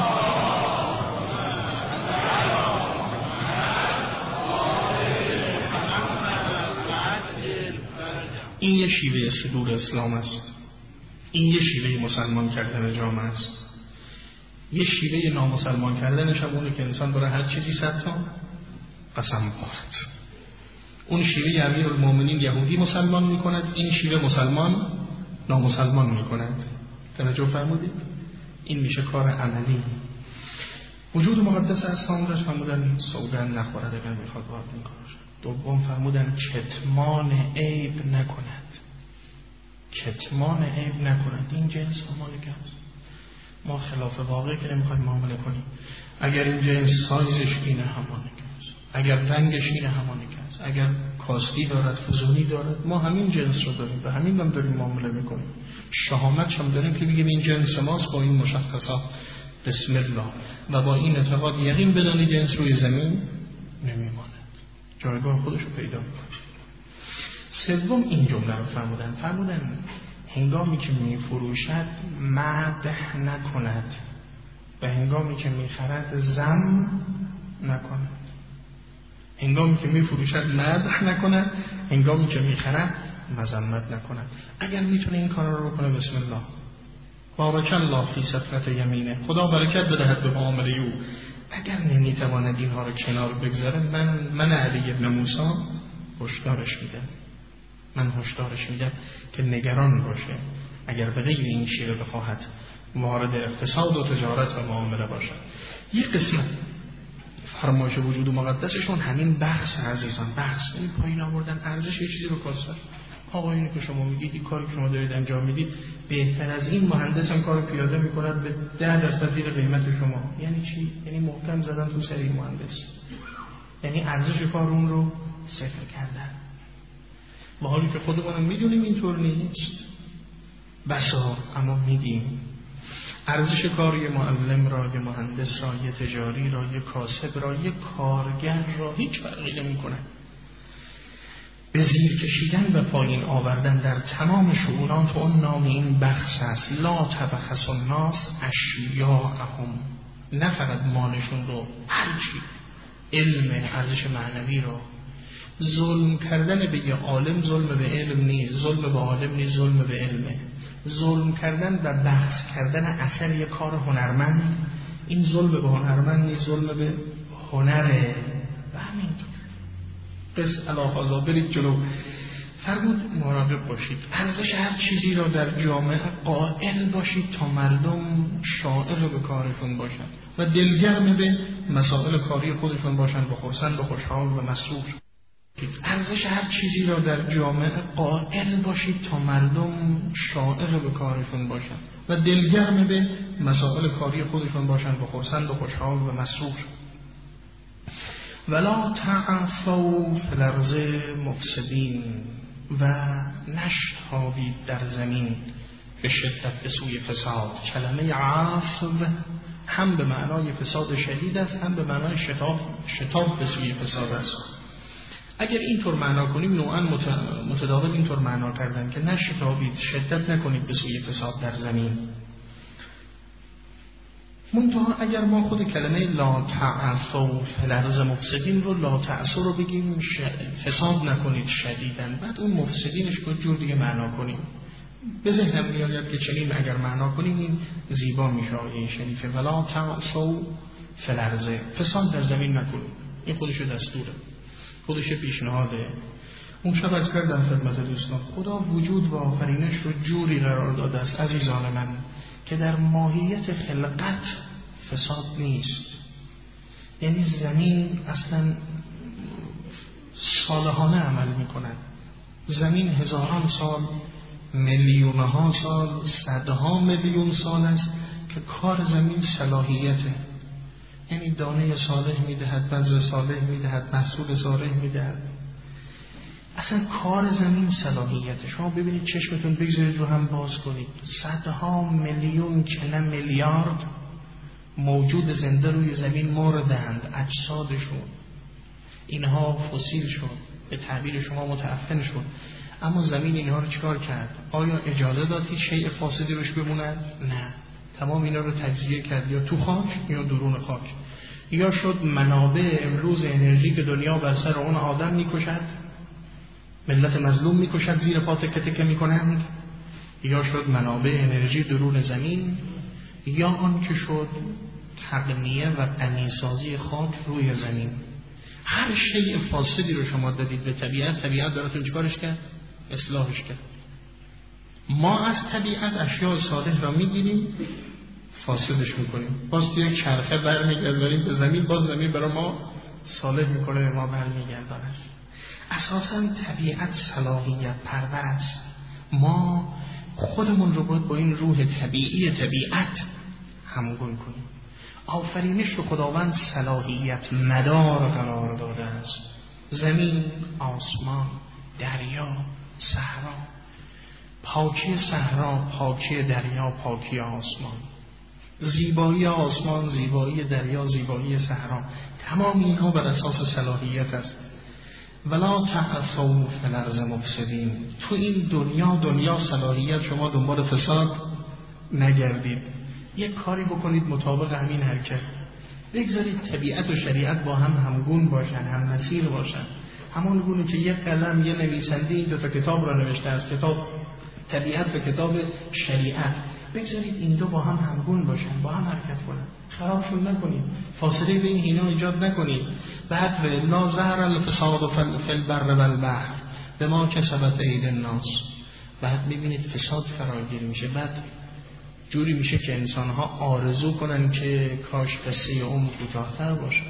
این یه شیوه صدور اسلام است، این یه شیوه مسلمان کردن جامعه است. یه شیوه نامسلمان کردنش هم اونه که انسان برای هر چیزی 100 تا قسم بخورد. اون شیوه امیرالمومنین یهودی مسلمان میکند، این شیوه مسلمان نامسلمان میکند. توجه فرمودید؟ این میشه کار عملی. وجود مقدس اسلام را فرمودن سوگند نخورد اگر میخواد وارد این کار. دوم فرمودن کتمان عیب نکند، کتمان عیب نکند. این جنس مالک است، ما خلاف واقع که نمیخوایم معامله کنیم. اگر این جنس سایزش اینه همانه است، اگر رنگش اینه همانه است، اگر کاستی دارد، فزونی دارد، ما همین جنس رو داریم و همین هم داریم معامله میکنیم. شهامت هم داریم که بگیم این جنس ماست با این مشخصات، بسم الله، و با این اعتقاد یقین بدانی جنس روی زمین نمیماند، جایگاه خودش رو پیدا میکنه. سوم این جمله رو فرمودن هنگامی که میفروشد مدح نکند و هنگامی که میخرد ذم نکند. هنگامی که میفروشد مدح نکند، هنگامی که میخرد مذمت نکند. اگر میتونه این کار رو بکنه بسم الله، بارک الله فی صفقت یمینه، خدا برکت بدهد به معامله او. اگر نمیتواند اینها رو کنار بگذاره، من علی ابن موسی هشدارش میدم که نگران باشه اگر به غیر این شیوه بخواهد وارد اقتصاد و تجارت و معامله باشد. یک قسمت فرمایش وجود مقدسشون همین بحث عزیزان، بحث این پایین آوردن ارزش یه چیزی رو کاسته. آقا اینو که شما میگید، این کاری که شما دارید انجام میدید، بهتر از این مهندس هم کارو پیاده میکند به 10% زیر قیمت شما. یعنی چی؟ یعنی محکم زدن تو سری مهندس. یعنی ارزش کار اون رو صفر کردن، با حالی که خودمون میدونیم اینطور نیست بسا، اما میگیم ارزش کار یه معلم را، یه مهندس را، یه تجاری را، یه کاسب را، یه کارگر را هیچ فرقی نمی‌کنه. به زیر کشیدن و پایین آوردن در تمام شؤونات اون نام این بخش است. لا تبخس الناس اشیاءهم، نه فقط مالشون رو، هرچی، علم، ارزش معنوی رو. ظلم کردن به یه عالم ظلم به علم نیست، ظلم به عالم نیست، ظلم به علمه. ظلم کردن و بحث کردن اثر یک کار هنرمند، این ظلم به هنرمند نیست، ظلم به هنره. و همینطور قص علاقازا برید جلو. فرمود مراقب باشید، ارزش هر چیزی را در جامعه قائل باشید تا مردم شائق به کارشون باشن و دلگرم به مسائل کاری خودشون باشن، با خرسند و خوشحال و مسرور. ارزش هر چیزی را در جامعه قائل باشید تا مردم شائق به کارشون باشن و دلگرم به مسائل کاری خودشون باشن، با خرسند و خوشحال و مسرور. ولا تعثوا فی الارض مفسدین، و نشتابید در زمین به شدت به سوی فساد. کلمه عصو هم به معنای فساد شدید است، هم به معنای شتاب به سوی فساد است. اگر اینطور معنا کنیم، نوعا متداول اینطور معنا کردن که نشتابید، شدت نکنید به سوی فساد در زمین. منتها اگر ما خود کلمه لا تعثوا فی الارض مفسدین رو، لا تعثوا رو بگیم فساد نکنید شدیدن، بعد اون مفسدینش رو جور دیگه معنا کنیم. به ذهنم میآید که چنین اگر معنا کنیم این زیبا میشه آیه شریفه. ولا تعثوا فی الارض، فساد در زمین نکنید. این خودش دستوره، خودش پیشنهاده. اون شب از کردم خدمت دوستان، خدا وجود و آفرینش رو جوری قرار داده است عزیزان من که در ماهیت خلقت فساد نیست. یعنی زمین اصلا صالحانه عمل میکند. زمین هزاران سال، میلیونها سال، صدها میلیون سال است که کار زمین صلاحیته. یعنی دانه صالح میدهد، بذر صالح میدهد، محصول صالح میدهد. اصلا کار زمین صلاحیته. شما ببینید، چشمتون بگذارید رو هم باز کنید، صدها میلیون کلم میلیارد موجود زنده روی زمین مردند، اجسادشون اینها فسیل شد، به تعبیر شما متعفن شد. اما زمین اینها رو چیکار کرد؟ آیا اجازه داد هیچ شیء فاسدی روش بموند؟ نه، تمام اینا رو تجزیه کرد، یا تو خاک یا درون خاک. یا شد منابع امروز انرژی که دنیا بر سر اون آدم میکشد، ملت مظلوم میکشد، زیر پا تکه تکه میکنند. یا شد منابع انرژی درون زمین، یا آن که شد تقنیه و غنیسازی خاک روی زمین. هر شیء فاسدی رو شما دادید به طبیعت، طبیعت دارتون چیکارش کرد؟ اصلاحش کرد. ما از طبیعت اشیاء صالح را میگیریم، فاسدش میکنیم، باز توی چرخه برمیگرداریم به زمین، باز زمین برای ما صالح میکنه، به ما برمیگرداند. اساساً طبیعت صلاحیت پرور است. ما خودمون رو باید با این روح طبیعی طبیعت همگون کنیم. آفرینش رو خداوند صلاحیت مدار قرار داده است. زمین، آسمان، دریا، صحرا. پاکی صحرا، پاکی دریا، پاکی آسمان. زیبایی آسمان، زیبایی دریا، زیبایی صحرا، تمام اینها بر اساس صلاحیت است. ولا تعثوا فی الارض مفسدین. تو این دنیا صلاحیت، شما دنبال فساد نگردید، یک کاری بکنید مطابق همین حرکت. بگذارید طبیعت و شریعت با هم همگون باشن، هم مسیر باشن. همون گونه که یک قلم، یه نویسنده این دو تا کتاب را نوشته است، کتاب طبیعت و کتاب شریعت، بگذارید این دو با هم همگون باشن، با هم حرکت کنن، خرابشون نکنید، فاصله بین اینا ایجاد نکنید. بعد لا ظهر الفساد فی البر والبحر بما کسبت ایدی الناس. بعد میبینید فساد فراگیر میشه، بعد جوری میشه که انسانها آرزو کنن که کاش قصه عمر کوتاه‌تر باشه.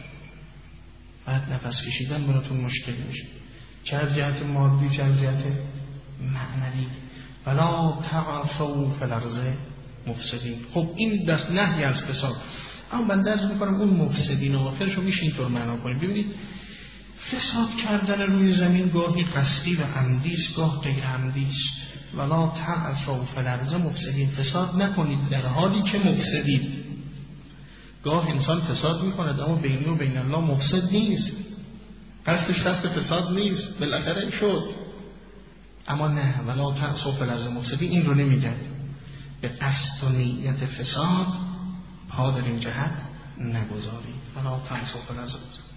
بعد نفس کشیدن براتون مشکل میشه، چه از جهت مادی چه از جهت معنوی. ولا تعثوا فی الارض مفسدین. خب این دست نهی از فساد. اما من درس میکنم اون مفسدین و آخرش رو میشه اینطور معنا کنیم. ببینید فساد کردن روی زمین گاهی قصدی و عمدی است، گاه غیر عمدی است. ولا تعثوا فی الارض مفسدین، فساد نکنید در حالی که مفسدید. گاه انسان فساد میکند اما بینی و بین الله مفسد نیست، قصدش قصد فساد نیست، بالاخره شد. اما نه، ولا تعثوا فی الارض مفسدین این رو نمیگه. به قصد و نیت فساد پا در این جهت نگذارید. ولا تعثوا فی الارض مفسدین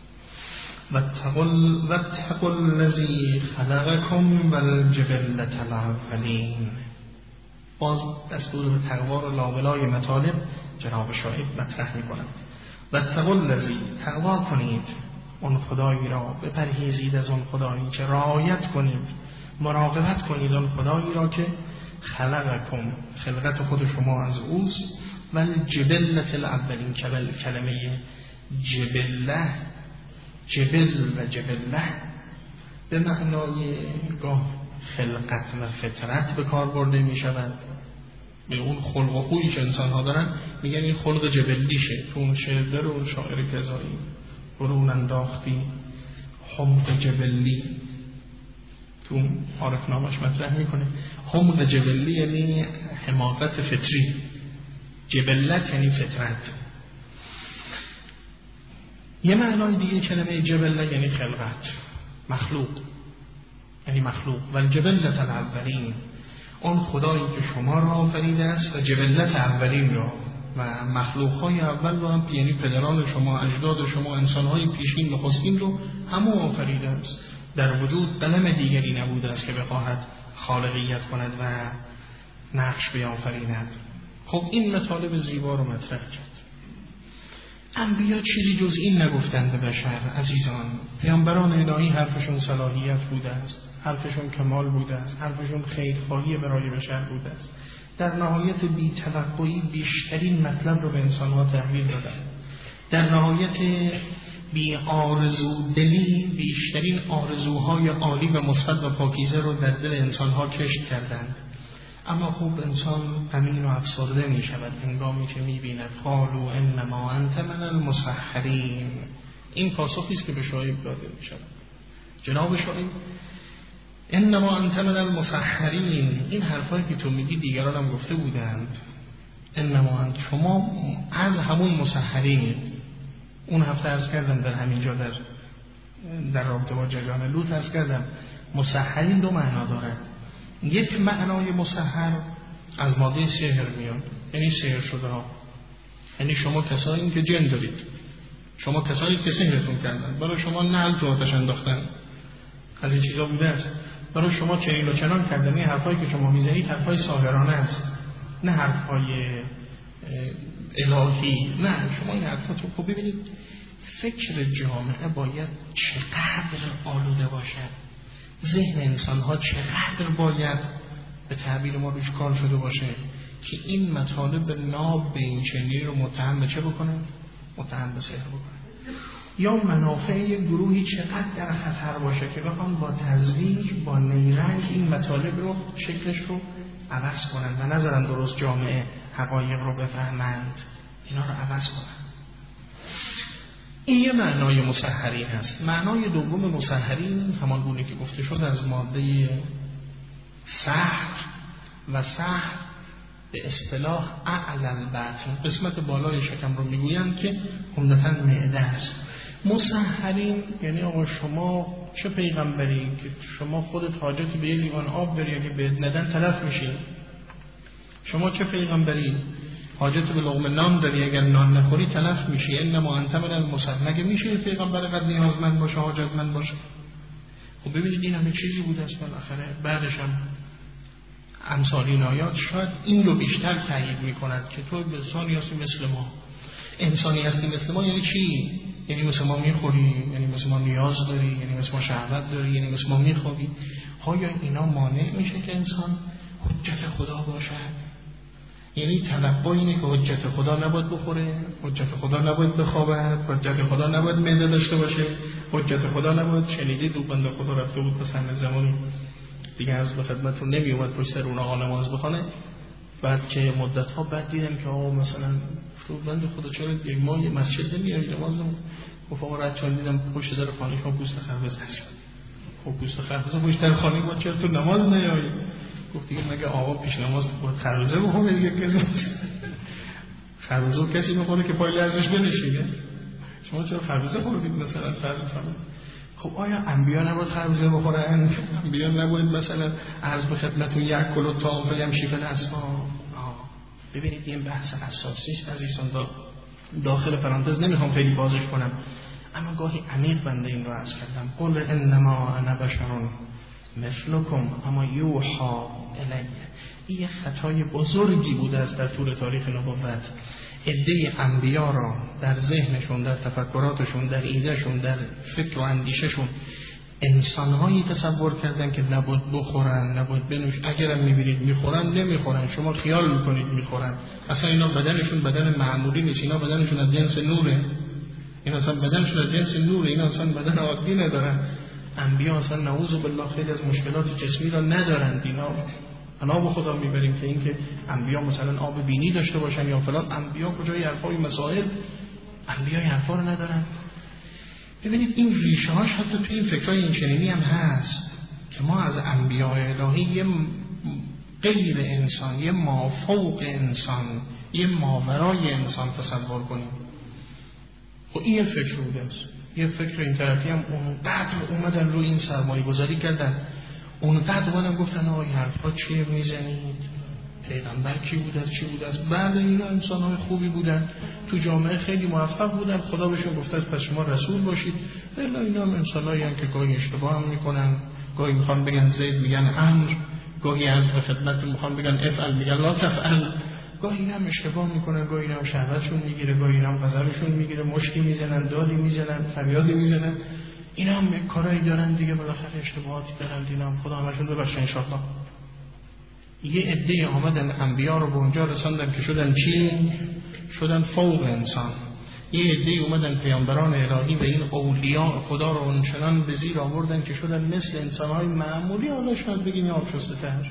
واتقوا الذی خلقکم والجبلة الاولین. باز دستور به تقوا رو لابلای مطالب جناب شاهد مطرح می‌کنند. واتقوا الذی، تقوا کنید اون خدایی را، بپرهیزید از اون خدایی که رعایت کنید، مراقبت کنید اون خدایی را که خلقکم، خلقت خود شما از اوست، والجبلة الاولین، کلمه جبله، جبل و جبله به معنای گاه خلقت و فطرت به کار برده می شود. به اون خلق و خویی که انسان ها دارن میگن این خلق جبلیشه. تو اون شعر داره اون شاعر کذایی برون انداختی حمق جبلی، تو عارف نامش مطرح میکنه. حمق جبلی یعنی حماقت فطری، جبلت یعنی فطرت. یه معنای دیگه کلمه جبله یعنی خلقت، مخلوق، یعنی مخلوق. و الجبلة الاولین، اون خدایی که شما را آفریده است و جبلت اولین را و مخلوقهای اول رو هم، یعنی پدران شما، اجداد شما، انسانهای پیشین نخستین رو همون آفریده است. در وجود قلم دیگری نبوده است که بخواهد خالقیت کند و نقش بیافریند. خب این مطالب زیبا رو مطرح کرد. انبیا چیزی جز این نگفتند به بشر. عزیزان، پیامبران الهی حرفشون صلاحیت بوده است، حرفشون کمال بوده است، حرفشون خیرخواهی برای بشر بوده است. در نهایت بی‌توقعی بیشترین مطلب رو به انسان‌ها تحویل دادند. در نهایت بی آرزو دلی بیشترین آرزوهای عالی و مثبت و پاکیزه رو در دل انسان‌ها کشف کردند. اما خوب انسان غمگین و افسرده می شود هنگامی که می بیند قالوا انما انت من المسحرین. این پاسخی است که به شعیب داده می شود. جناب شعیب، انما انت من المسحرین، این حرفایی که تو میگی دیگران هم گفته بودند. انما انت، شما از همون مسحرین. اون هفته عرض کردم در همینجا در رابطه با جریان لوط عرض کردم مسحرین دو معنا داره. یک معنای مسحر از ماده سحر میاد، یعنی سحر شده ها، یعنی شما کسایی که جن دارید، شما کسایی که سحرتون کردن، برای شما نعل تو آتش انداختن، از این چیزا بوده است. برای شما چنین و چنان کردن. این حرفایی که شما میزنید حرفای ساحرانه است، نه حرفای الهی. نه، شما این حرفاتو خب ببینید فکر جامعه باید چقدر آلوده باشد، ذهن انسان ها چقدر باید به تعبیر ما روش کار شده باشه که این مطالب ناب به این چنینی رو متهم به چه بکنه؟ متهم به سحر بکنه. یا منافع یک گروهی چقدر در خطر باشه که بخوان با تزویج، با نیرنگ این مطالب رو شکلش رو عوض کنن و نذارن درست جامعه حقایق رو بفهمند، اینا رو عوض کنن. این یه معنای مسحرین هست. معنای دوم مسحرین همان گونه که گفته شد از ماده سحر، و سحر به اصطلاح اعلی البطن، قسمت بالای شکم رو میگویند که عمدتاً معده است. مسحرین یعنی آقا شما چه پیغمبری که شما خودت حاجتی به یه لیوان آب داری، اگه بهت ندن تلف میشی؟ شما چه پیغمبری حاجت به لقمه نان داری، اگر نان نخوری تلف میشی؟ انما انت من المسحرین. مگه میشه پیغمبر قد نیازمند باشه، حاجتمند باشه؟ خب ببینید این همه چیزی بوده است. بالاخره بعدش هم امثال این آیات شاید این رو بیشتر تایید میکند که تو انسانی هستی مثل ما. انسانی هستی مثل ما یعنی چی؟ یعنی مثل ما میخوری، یعنی مثل ما نیاز داری، یعنی مثل ما شهوت داری، یعنی مثل ما میخوابی. آیا اینا مانع میشه که انسان حجت خدا باشد؟ یعنی تنبؤ اینه که حجت خدا نباید بخوره، حجت خدا نباید بخوابد، حجت خدا نباید معده داشته باشه، حجت خدا نباید شنیده دو بنده خدا رفته بود به صحن زمانی دیگه عرض به خدمتتون نمی اومد پشت سر اونها نماز بخونه. بعد که مدت ها بعد دیدم که مثلا تو بنده خدا چرا یک ماه مسجد نمیاری نماز نمون؟ گفت آقا رد چون دیدم پشت در خانه شما پوست خربزه هست. خب پوست خربزه پشت در خانه ما چرا تو نماز نیایی؟ گفت دیگه مگه آقا پیش نماز باید خربزه بخوره دیگه؟ خربزه کسی میخوره که پای لرزش بنشینه. شما چرا خربزه خوردید مثلا فرض کنید؟ خب آیا انبیا نباید خربزه بخورن؟ انبیا نباید مثلا عرض به خدمتتون یک کلو طاف یمشی فی الاسواق؟ ببینید این بحث اساسی است عزیزان. داخل پرانتز نمیخوام خیلی بازش کنم، اما گاهی عمیق بنده این رو عرض کردم. قل انما انا بشر مثلکم اما یوحی الی. این خطای بزرگی بوده است در طول تاریخ نبوت. عده انبیا را در ذهنشون، در تفکراتشون، در ایدهشون، در فکر و اندیششون انسانهایی تصور کردن که نباید بخورن، نباید بنوش. اگرم میبینید میخورن نمیخورن، شما خیال میکنید میخورن. اصلا اینا بدنشون بدن معمولی نیست، اینا بدنشون از جنس نوره. اینا اصلا بدنشون از جنس نوره، اینا اصلا بدن عادی ندارن. انبیا اصلا نعوذ بالله خیلی از مشکلات جسمی را ندارند. اینا انا به خدا میبریم که اینکه انبیا مثلا آب بینی داشته باشن یا فلان. انبیا کجای حرفای مسائل؟ انبیا حرفا رو ندارن. ببینید این ریشه هاش حتی توی این فکرای این چنینی هم هست که ما از انبیاء الهی یه غیر انسان، یه مافوق انسان، یه ماورای انسان تصور کنیم. خب این یه فکر بوده است. یه فکر این طرفی هم اونقدر اومدن روی این سرمایه گذاری کردن، اونقدر اومدن گفتن آقا این حرفا چیه میزنید؟ پیغمبر کی بود است، چی بود است؟ بعد اینا انسان‌های خوبی بودن، تو جامعه خیلی موفق بودن، خدا بهشون گفته است پس شما رسول باشید. الا اینا هم انسان‌هایی هستند که گاهی اشتباه هم میکنن، گاهی میخوان بگن زید میگن امر، گاهی از خدمت میخوان بگن افعل میگن لا تفعل، گاهی اینا هم اشتباه میکنن، گاهی اینا هم شهوتشون میگیره، گاهی اینا هم غضبشون میگیره، مشتی میزنن، دادی میزنن، فریادی میزنن. اینا هم کارایی دارن دیگه، بالاخره اشتباهاتی دارن. اینا هم خدا همشون ببخشه ان شاء الله. یه عده آمدن انبیا رو به اونجا رساندن که شدن چی؟ شدن فوق انسان. یه عده اومدن پیامبران الهی و این اولیاء خدا رو اونچنان به زیر آوردن که شدن مثل انسان‌های معمولی. حالا شاید بگین آب شسته تر.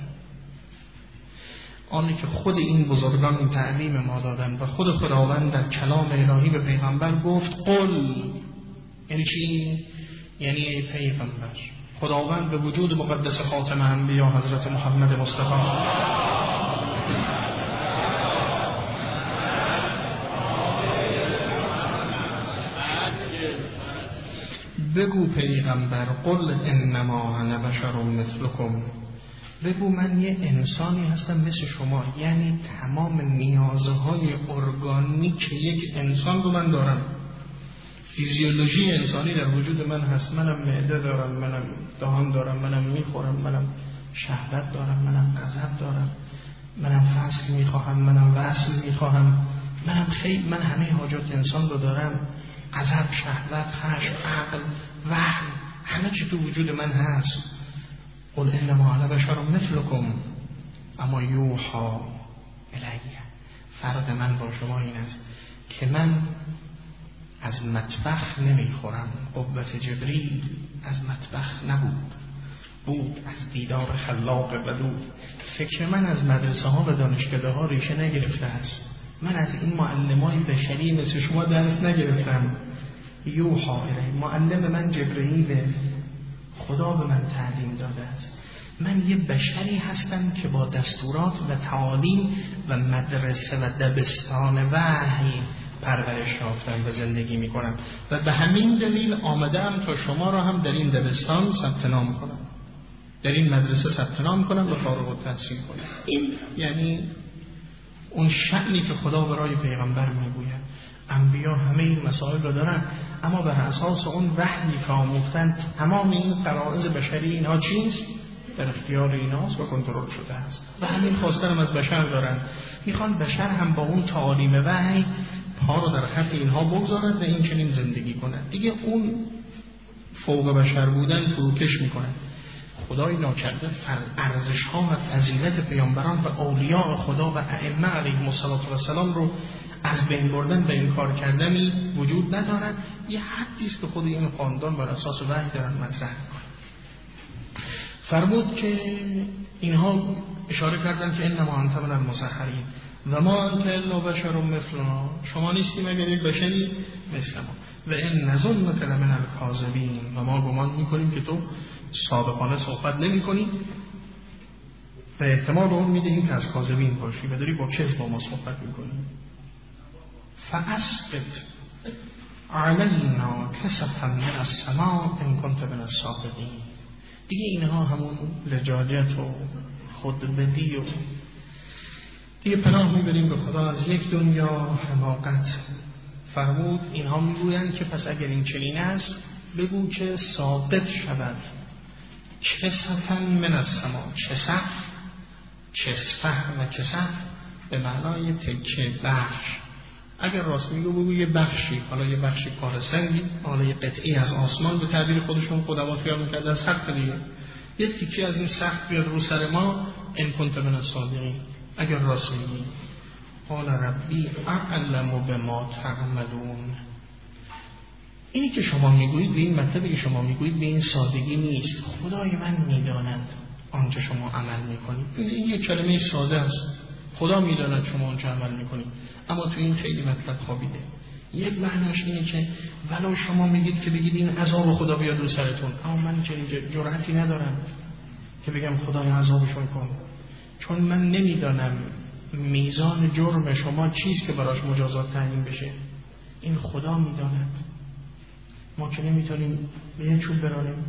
آنی که خود این بزرگان این تعلیم ما دادن و خود خداوند در کلام الهی به پیغمبر گفت قل. یعنی چی؟ یعنی ای پیغمبر، خداوند به وجود مقدس خاتم انبیا حضرت محمد مصطفی بگو پیغمبر قل انما انا بشر مثلکم، بگو من یه انسانی هستم مثل شما. یعنی تمام نیازهای ارگانیک یک انسان رو من دارم. فیزیولوژی انسانی در وجود من هست. منم معده دارم، منم دهان دارم، منم میخورم، منم شهوت دارم، منم غضب دارم، منم فصل میخواهم، منم وصل میخواهم، من همه حاجات انسان رو دارم. غضب، شهوت، خشم، عقل، وهم، همه چی تو وجود من هست. قل انما انا بشر مثلکم اما یوحی الی. فرق من با شما این است که من از مطبخ نمیخورم. قوت جبریل از مطبخ بود از دیدار خلاق ودود. فکر من از مدرسه ها و دانشکده ها ریشه نگرفته است. من از این معلمای بشری مثل شما درس نگرفتم. یوحی الی، معلم من جبریل، خدا به من تعلیم داده است. من یه بشری هستم که با دستورات و تعالیم و مدرسه و دبستان وحی پرورش یافتم و زندگی میکنم و به همین دلیل آمدم تا شما را هم در این دبستان ثبت نام کنم، در این مدرسه ثبت نام کنم و فارغ التحصیل کنم. این یعنی اون شأنی که خدا برای پیغمبر میگوید. انبیا همه این مسائل رو دارن، اما بر اساس اون وحی که آموختن تمام این قرائز بشری اینها چیست؟ در اختیار ایناست و کنترل شده است. و همین خواستن هم از بشر دارن. میخوان بشر هم با اون تعالیم وحی پا رو در خط اینها بگذارد و این چنین زندگی کنند. دیگه اون فوق بشر بودن فروکش میکنند. خدای ناکرده ارزش ها و فضیلت پیامبران و اولیاء خدا و ائمه علیهم السلام رو از بین بردن و انکار کردنی وجود ندارد. یه حدی است که خود این خاندان بر اساس وحی دارن مطرح میکنن. فرمود که اینها اشاره کردن که انما انت من المسخرین، و ما انت الا بشر مثلنا، شما نیستی مگر یک بشری مثل ما. و ان نظنک لمن الکاذبین، و ما گمان میکنیم که تو صادقانه صحبت نمیکنی و احتمال اون میدهیم که از کاذبین باشی و داری با کذب با ما صحبت میکنی. فاسقط علینا کسفا من السماء ان کنت من الصادقین. دیگه اینها همون لجاجت و خودبدی و دیگه پناه میبریم به خدا از یک دنیا حماقت. فرمود اینها میگویند که پس اگر این چنین است بگو که ساقط شود کسفا من السماء. کسفه و کسف به معنای تکه بخش. اگر راست میگو بگو یه بخشی، حالا یه بخشی کار سنگی، حالا یه قطعی از آسمان، به تعبیر خودشون قدما خیال میکردن سقف دیگه، یه تیکه از این سقف بیاد رو سر ما، ان کنت من الصادقین، اگر راست میگی. قال ربی اعلم بما تعملون. اینی که شما میگویید به این مطلبی که شما میگویید به این سادگی نیست. خدای من میداند آنچه شما عمل میکنید. این یک کلمه ساده است. خدا میداند شما آنچه عمل میکنید، اما تو این خیلی مطلب خوابیده. یک معناش اینه که ولو شما میگید که بگید این عذاب خدا بیاد رو سرتون، اما من چنین جرأتی ندارم که بگم خدای عذابشون کن، چون من نمیدانم میزان جرم شما چیست که براش مجازات تعیین بشه. این خدا میداند. ما که نمیتونیم به یه چوب برانیم،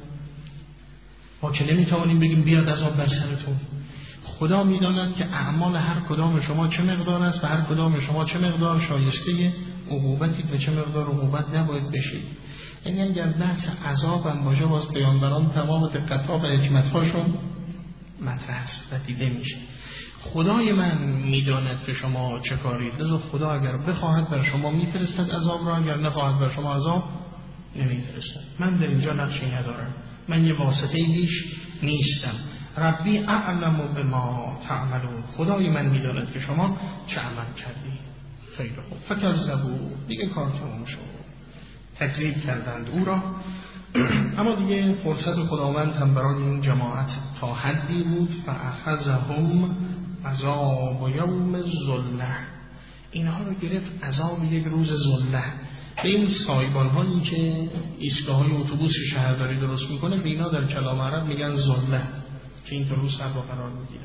ما که نمیتونیم بگیم بیاد عذاب بر سرتون. خدا میداند که اعمال هر کدام شما چه مقدار است و هر کدام شما چه مقدار شایسته عقوبتی و چه مقدار عقوبت نباید بشید. یعنی اگر بحث عذاب هم باشه، باز پیامبران تمام دقت‌ها و حکمت‌هاشون مطرح است و دیده میشه. خدای من میداند که شما چه کارید، لذا خدا اگر بخواهد بر شما میفرستد عذاب را، اگر نخواهد بر شما عذاب نمیفرستد. من در اینجا نقشی ندارم، من یه واسطه بیش نیستم. ربی اعلم بما تعملون، خدای من میداند که شما چه عمل کردی. خیلی خوب. فکذبوا، دیگه کار تموم شد، تکذیب کردند او را. اما دیگه فرصت خداوند هم برای این جماعت تا حدی بود. فاخذهم عذاب یوم الظله، اینها رو گرفت عذاب یک روز ظله. به این سایبان هایی که ایستگاه های اتوبوس شهرداری درست میکنه، به اینا در کلام عرب میگن ظله، که این روز سر با قرار میگیره.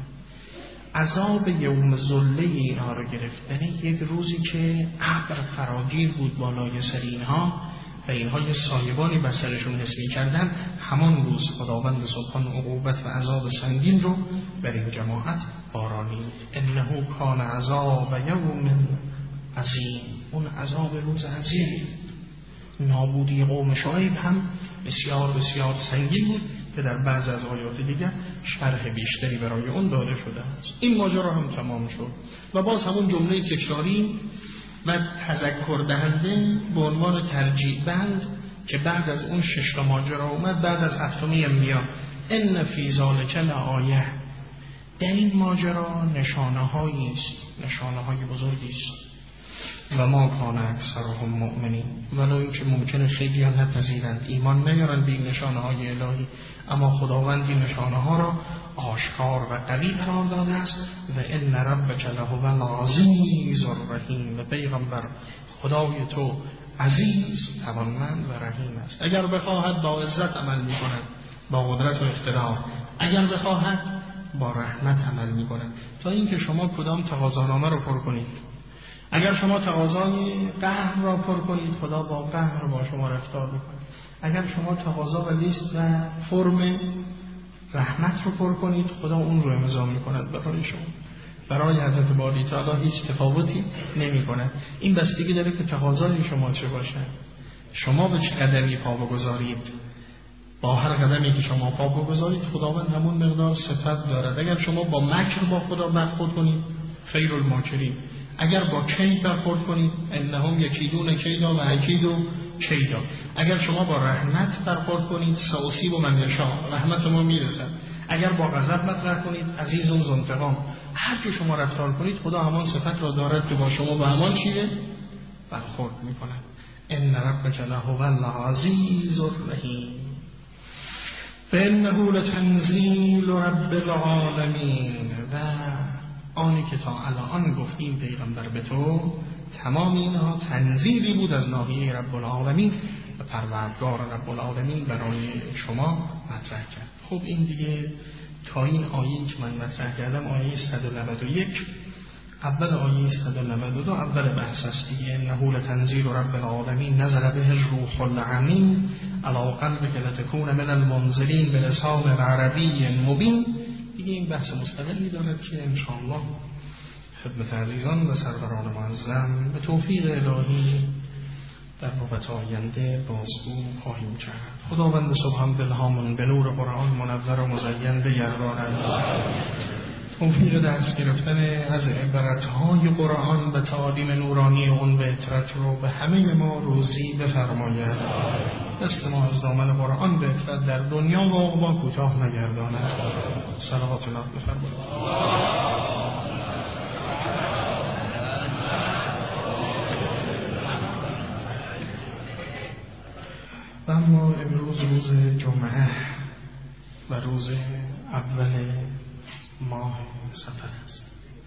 عذاب یوم ظله اینها رو گرفت، یعنی یک روزی که ابر فراگیر بود بالای سر اینها و اینها یه سایبانی بر سرشون نصب کردن. همان روز خداوند سبحان عقوبت و عذاب سنگین رو بر این جماعت بارانید. انه کان عذاب یوم عظیم، اون عذاب روز عظیم. نابودی قوم شعیب هم بسیار بسیار سنگین بود که در بعض از آیات دیگر شرح بیشتری برای اون داده شده است. این ماجرا هم تمام شد و باز همون جمله تکراری و تذکر دهنده به عنوان ترجیع بند که بعد از اون 6 تا ماجرا اومد، بعد از 7می انبیا. ان فی ذلک لآیه، در این ماجرا نشانه‌هایی است، نشانه‌های بزرگی است. و ما کان اکثرهم مؤمنین، ولو اینکه ممکنه خیلی ها نپذیرند، ایمان نیارند به این نشانه‌های الهی، اما خداوند این نشانه‌ها را آشکار و قوی قرار داده است. و ان ربک لهو العزیز الرحیم، و پیغمبر خدای تو عزیز، توانمند و رحیم است. اگر بخواهد با عزت عمل می‌کند، با قدرت و اقتدار، اگر بخواهد با رحمت عمل می‌کند. تا اینکه شما کدام تقاضانامه رو پر کنید، اگر شما تقاضای قهر را پر کنید، خدا با قهر با شما رفتار می‌کند. اگر شما تقاضا و لیست و فرم رحمت رو پر کنید، خدا اون رو امضا می‌کند برای شما. برای حضرت باری تعالی هیچ تفاوتی نمی‌کند. این بستگی داره که تقاضای شما چه باشه، شما به چه قدمی پا بگذارید. با هر قدمی که شما پا بگذارید، خداوند همون مقدار صفت دارد. اگر شما با مکر با خدا برخورد کنید، خیر الماکرین. اگر با کید برخورد کنید، انهم یکیدون کیدا و اکیدو کیدا. اگر شما با رحمت برخورد کنید، ساصیب و من یشاء، رحمت ما میرسد. اگر با غضب مطرح کنید، عزیز و ذوالانتقام. هر که شما رفتار کنید، خدا همان صفت را دارد که با شما به همان شیوه برخورد میکند. ان ربک لهو العزیز الرحیم. فانه لتنزیل رب العالمین. و آنی که تا الان گفتیم پیغمبر به تو، تمام اینها تنزیلی بود از ناحیه رب العالمین و پروردگار رب العالمین برای شما مطرح کرد. خب این دیگه تا این آیه‌ای که من مطرح کردم، آیه 191 اول آیه 192 اول بحث است دیگه. انه لتنزیل رب العالمین نزل به الروح الامین علی قلبک لتکون من المنذرین بلسان عربی مبین. دیگه این بحث مستقلی دارد که ان شاء الله خدمت عزیزان و سروران معظم به توفیق الهی در نوبت آینده بازگو خواهیم کرد. خداوند سبحان دلهامون به نور قرآن منور و مزین بگرداند، توفیق درس گرفتن از عبارتهای قرآن به تعالیم نورانی اون به اطرت رو به همه ما روزی بفرماید. دست ما از دامن قرآن به اطرت در دنیا و عقبی کوتاه نگرداند. صلوات الله بفرمایید. و اما امروز روز جمعه و روز اول ماه سفر است.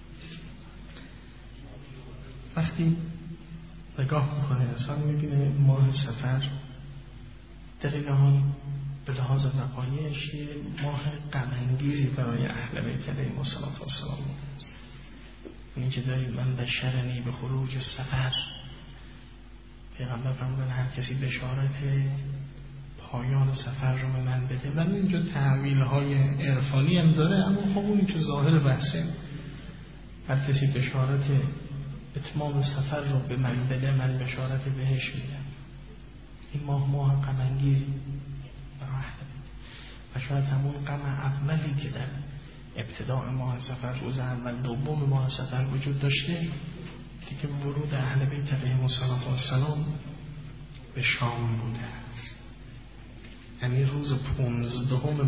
وقتی نگاه میکنه انسان میبینه ماه سفر دقیقا به لحاظ وقایعش ماه غم‌انگیزی برای اهل بیت علیهم السلام است. این که داریم من بشرنی به خروج سفر، پیغمبر فرمودن هر کسی بشارت پایان سفر رو به من بده. و اینجا تعویل های عرفانی هم داره، اما خب اونی که ظاهر بحثه هر کسی بشارت اتمام سفر رو به من بده من بشارت بهش میدم. این ماه غم‌انگیزی برای اهل بیت و شاید همون غم اولی که در ابتداء ماه سفر روز اول دوم ماه سفر وجود داشته که ورود اهل بیت علیهم السلام به شام بوده. یعنی روز 15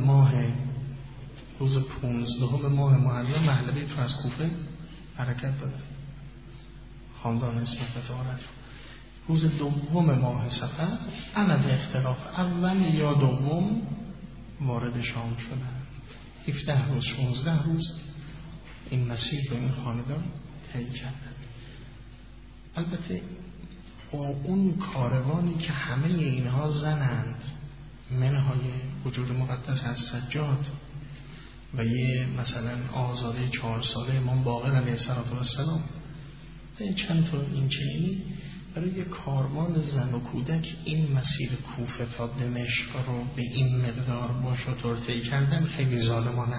ماه محرم اهل بیت رو از کوفه حرکت داده، خاندان اسمت و طهارت رو. روز دوم ماه سفر عدد اختلاف اول یا دوم وارد شام شدن. 17 روز 16 روز این مسیر رو این خاندان طی کردن. البته با اون کاروانی که همه اینها زنند، منهای وجود مقدس از سجاد و یه مثلا آزاده 4 ساله امام باقر علیه السلام، چند تا این چنینی برای یه کاروان زن و کودک این مسیر کوفه تا دمشق رو به این مقدار با شتر طی کردن خیلی ظالمانه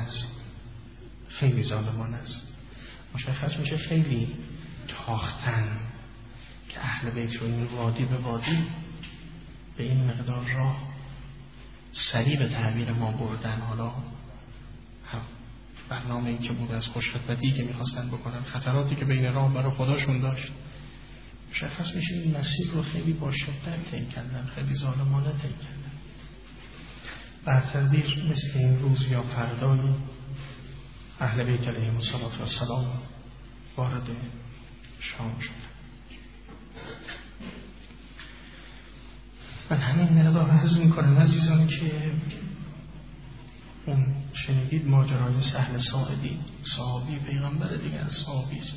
است. مشخص میشه خیلی تاختن که اهل بیت رو این وادی به وادی به این مقدار راه سریع به تعبیر ما بردن. حالا برنامه‌ای که بود از خوشخدمتی که میخواستن بکنن، خطراتی که بین راه برای خداشون داشت، مشخص میشه این مسیر رو خیلی با شدت طی کردن، خیلی ظالمانه طی کردن. بر تقدیر مثل این روز یا فردای اهل بیت علیهم السلام وارد شام شد. من همین مقدار عرض میکنم عزیزان که اون شنیدید ماجرای سهل ساعدی، صحابی پیغمبر دیگه از صحابی است.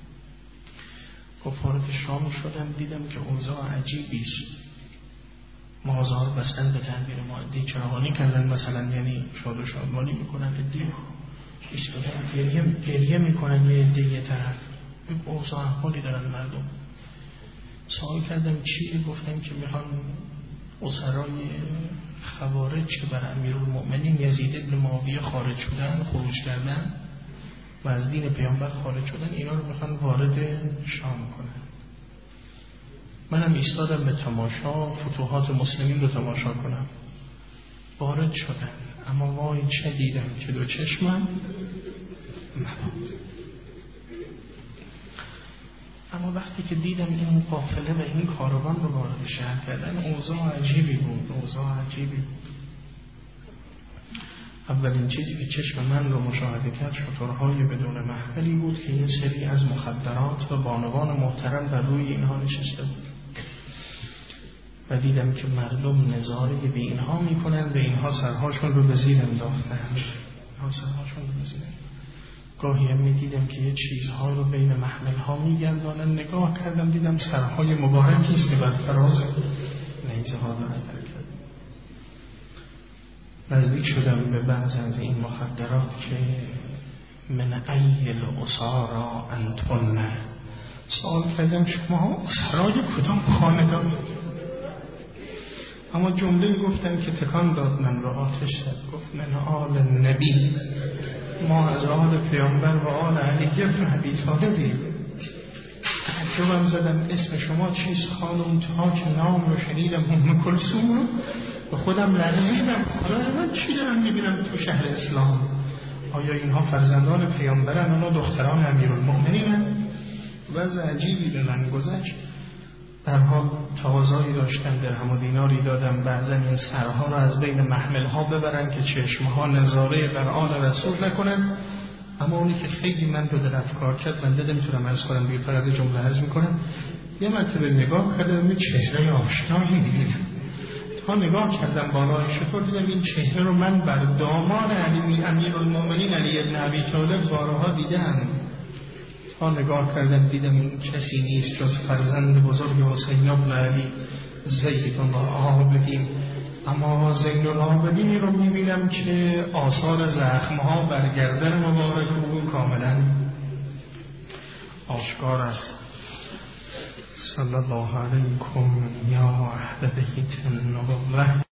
وارد شام شدم دیدم که اوضاع عجیبی است. مغازه‌ها رو بستن، به تعبیر ما عدی چراغانی کردن مثلا، یعنی شاد و شادمانی میکنن، عدی ایستادن گریه میکنن یه عده یه طرف، اوضاع احوالی دارن مردم. سوال کردم چیه؟ گفتم که میخوان اسرای خوارج که بر امیرالمؤمنین یزید ابن معاویه خروج کردن و از دین پیامبر خارج شدن، اینا رو میخوان وارد شام کنن. منم ایستادم به تماشا، فتوحات مسلمین رو تماشا کنم. وارد شدن، اما وای چه دیدم که دو چشمم نبود. اما وقتی که دیدم این قافله و این کاروان رو وارد شهر کردن، اوضاع عجیبی بود. اولین چیزی که چشم من رو مشاهده کرد شترهای بدون محملی بود که یه سری از مخدرات و بانوان محترم بر روی اینها نشسته بود و دیدم که مردم نظاره به اینها میکنن و اینها سرهاشون رو به زیر انداختن. گاهی هم میدیدم که یه چیزها رو بین محمل ها میگردانن. نگاه کردم دیدم سرهای مبارکی است که بر فراز نیزه ها دارن حرکت. نزدیک شدم به بعض از این مخدرات که من ای الاسارا انتن. سوال کردم شما اسرای کدام خاندانید؟ اما جمله گفتن که تکان داد من را آتش زد. گفت من آل نبی، ما از آل پیامبر و آل علی ابن ابی طالبیم. تعجبم زدم اسم شما چیست خانم؟ تا که نام رو شنیدم ام کلثوم رو به خودم لرزیدم. خدای من چی دارم میبینم تو شهر اسلام؟ آیا اینها فرزندان پیامبرن؟ اونا دختران امیرالمؤمنینن؟ وضع عجیبی به من گذشت. در حال تقاضایی داشتن، درهم و دیناری دادم بعضا این سرها را از بین محملها ببرن که چشمها نظاره بر آل رسول نکنن. اما اونی که خیلی من رو در افکار کرد، من نمیتونم از خودم بی فرد جمله عرض میکنم. یه مرتبه نگاه کردم یه چهره آشنایی میبینم. تا نگاه کردم بالای شطور دیدم این چهره رو من بر دامان علی امیرالمؤمنین علی ابن ابی طالب بارها دیدم. تا نگاه کردم دیدم این کسی نیست جز فرزند بزرگ حسین ابن علی زین العابدین. اما زین العابدینی رو میبینم که آثار زخمها بر گردن مبارک او کاملا آشکار است. صلی الله علیکم یا اهل بیت النبوة.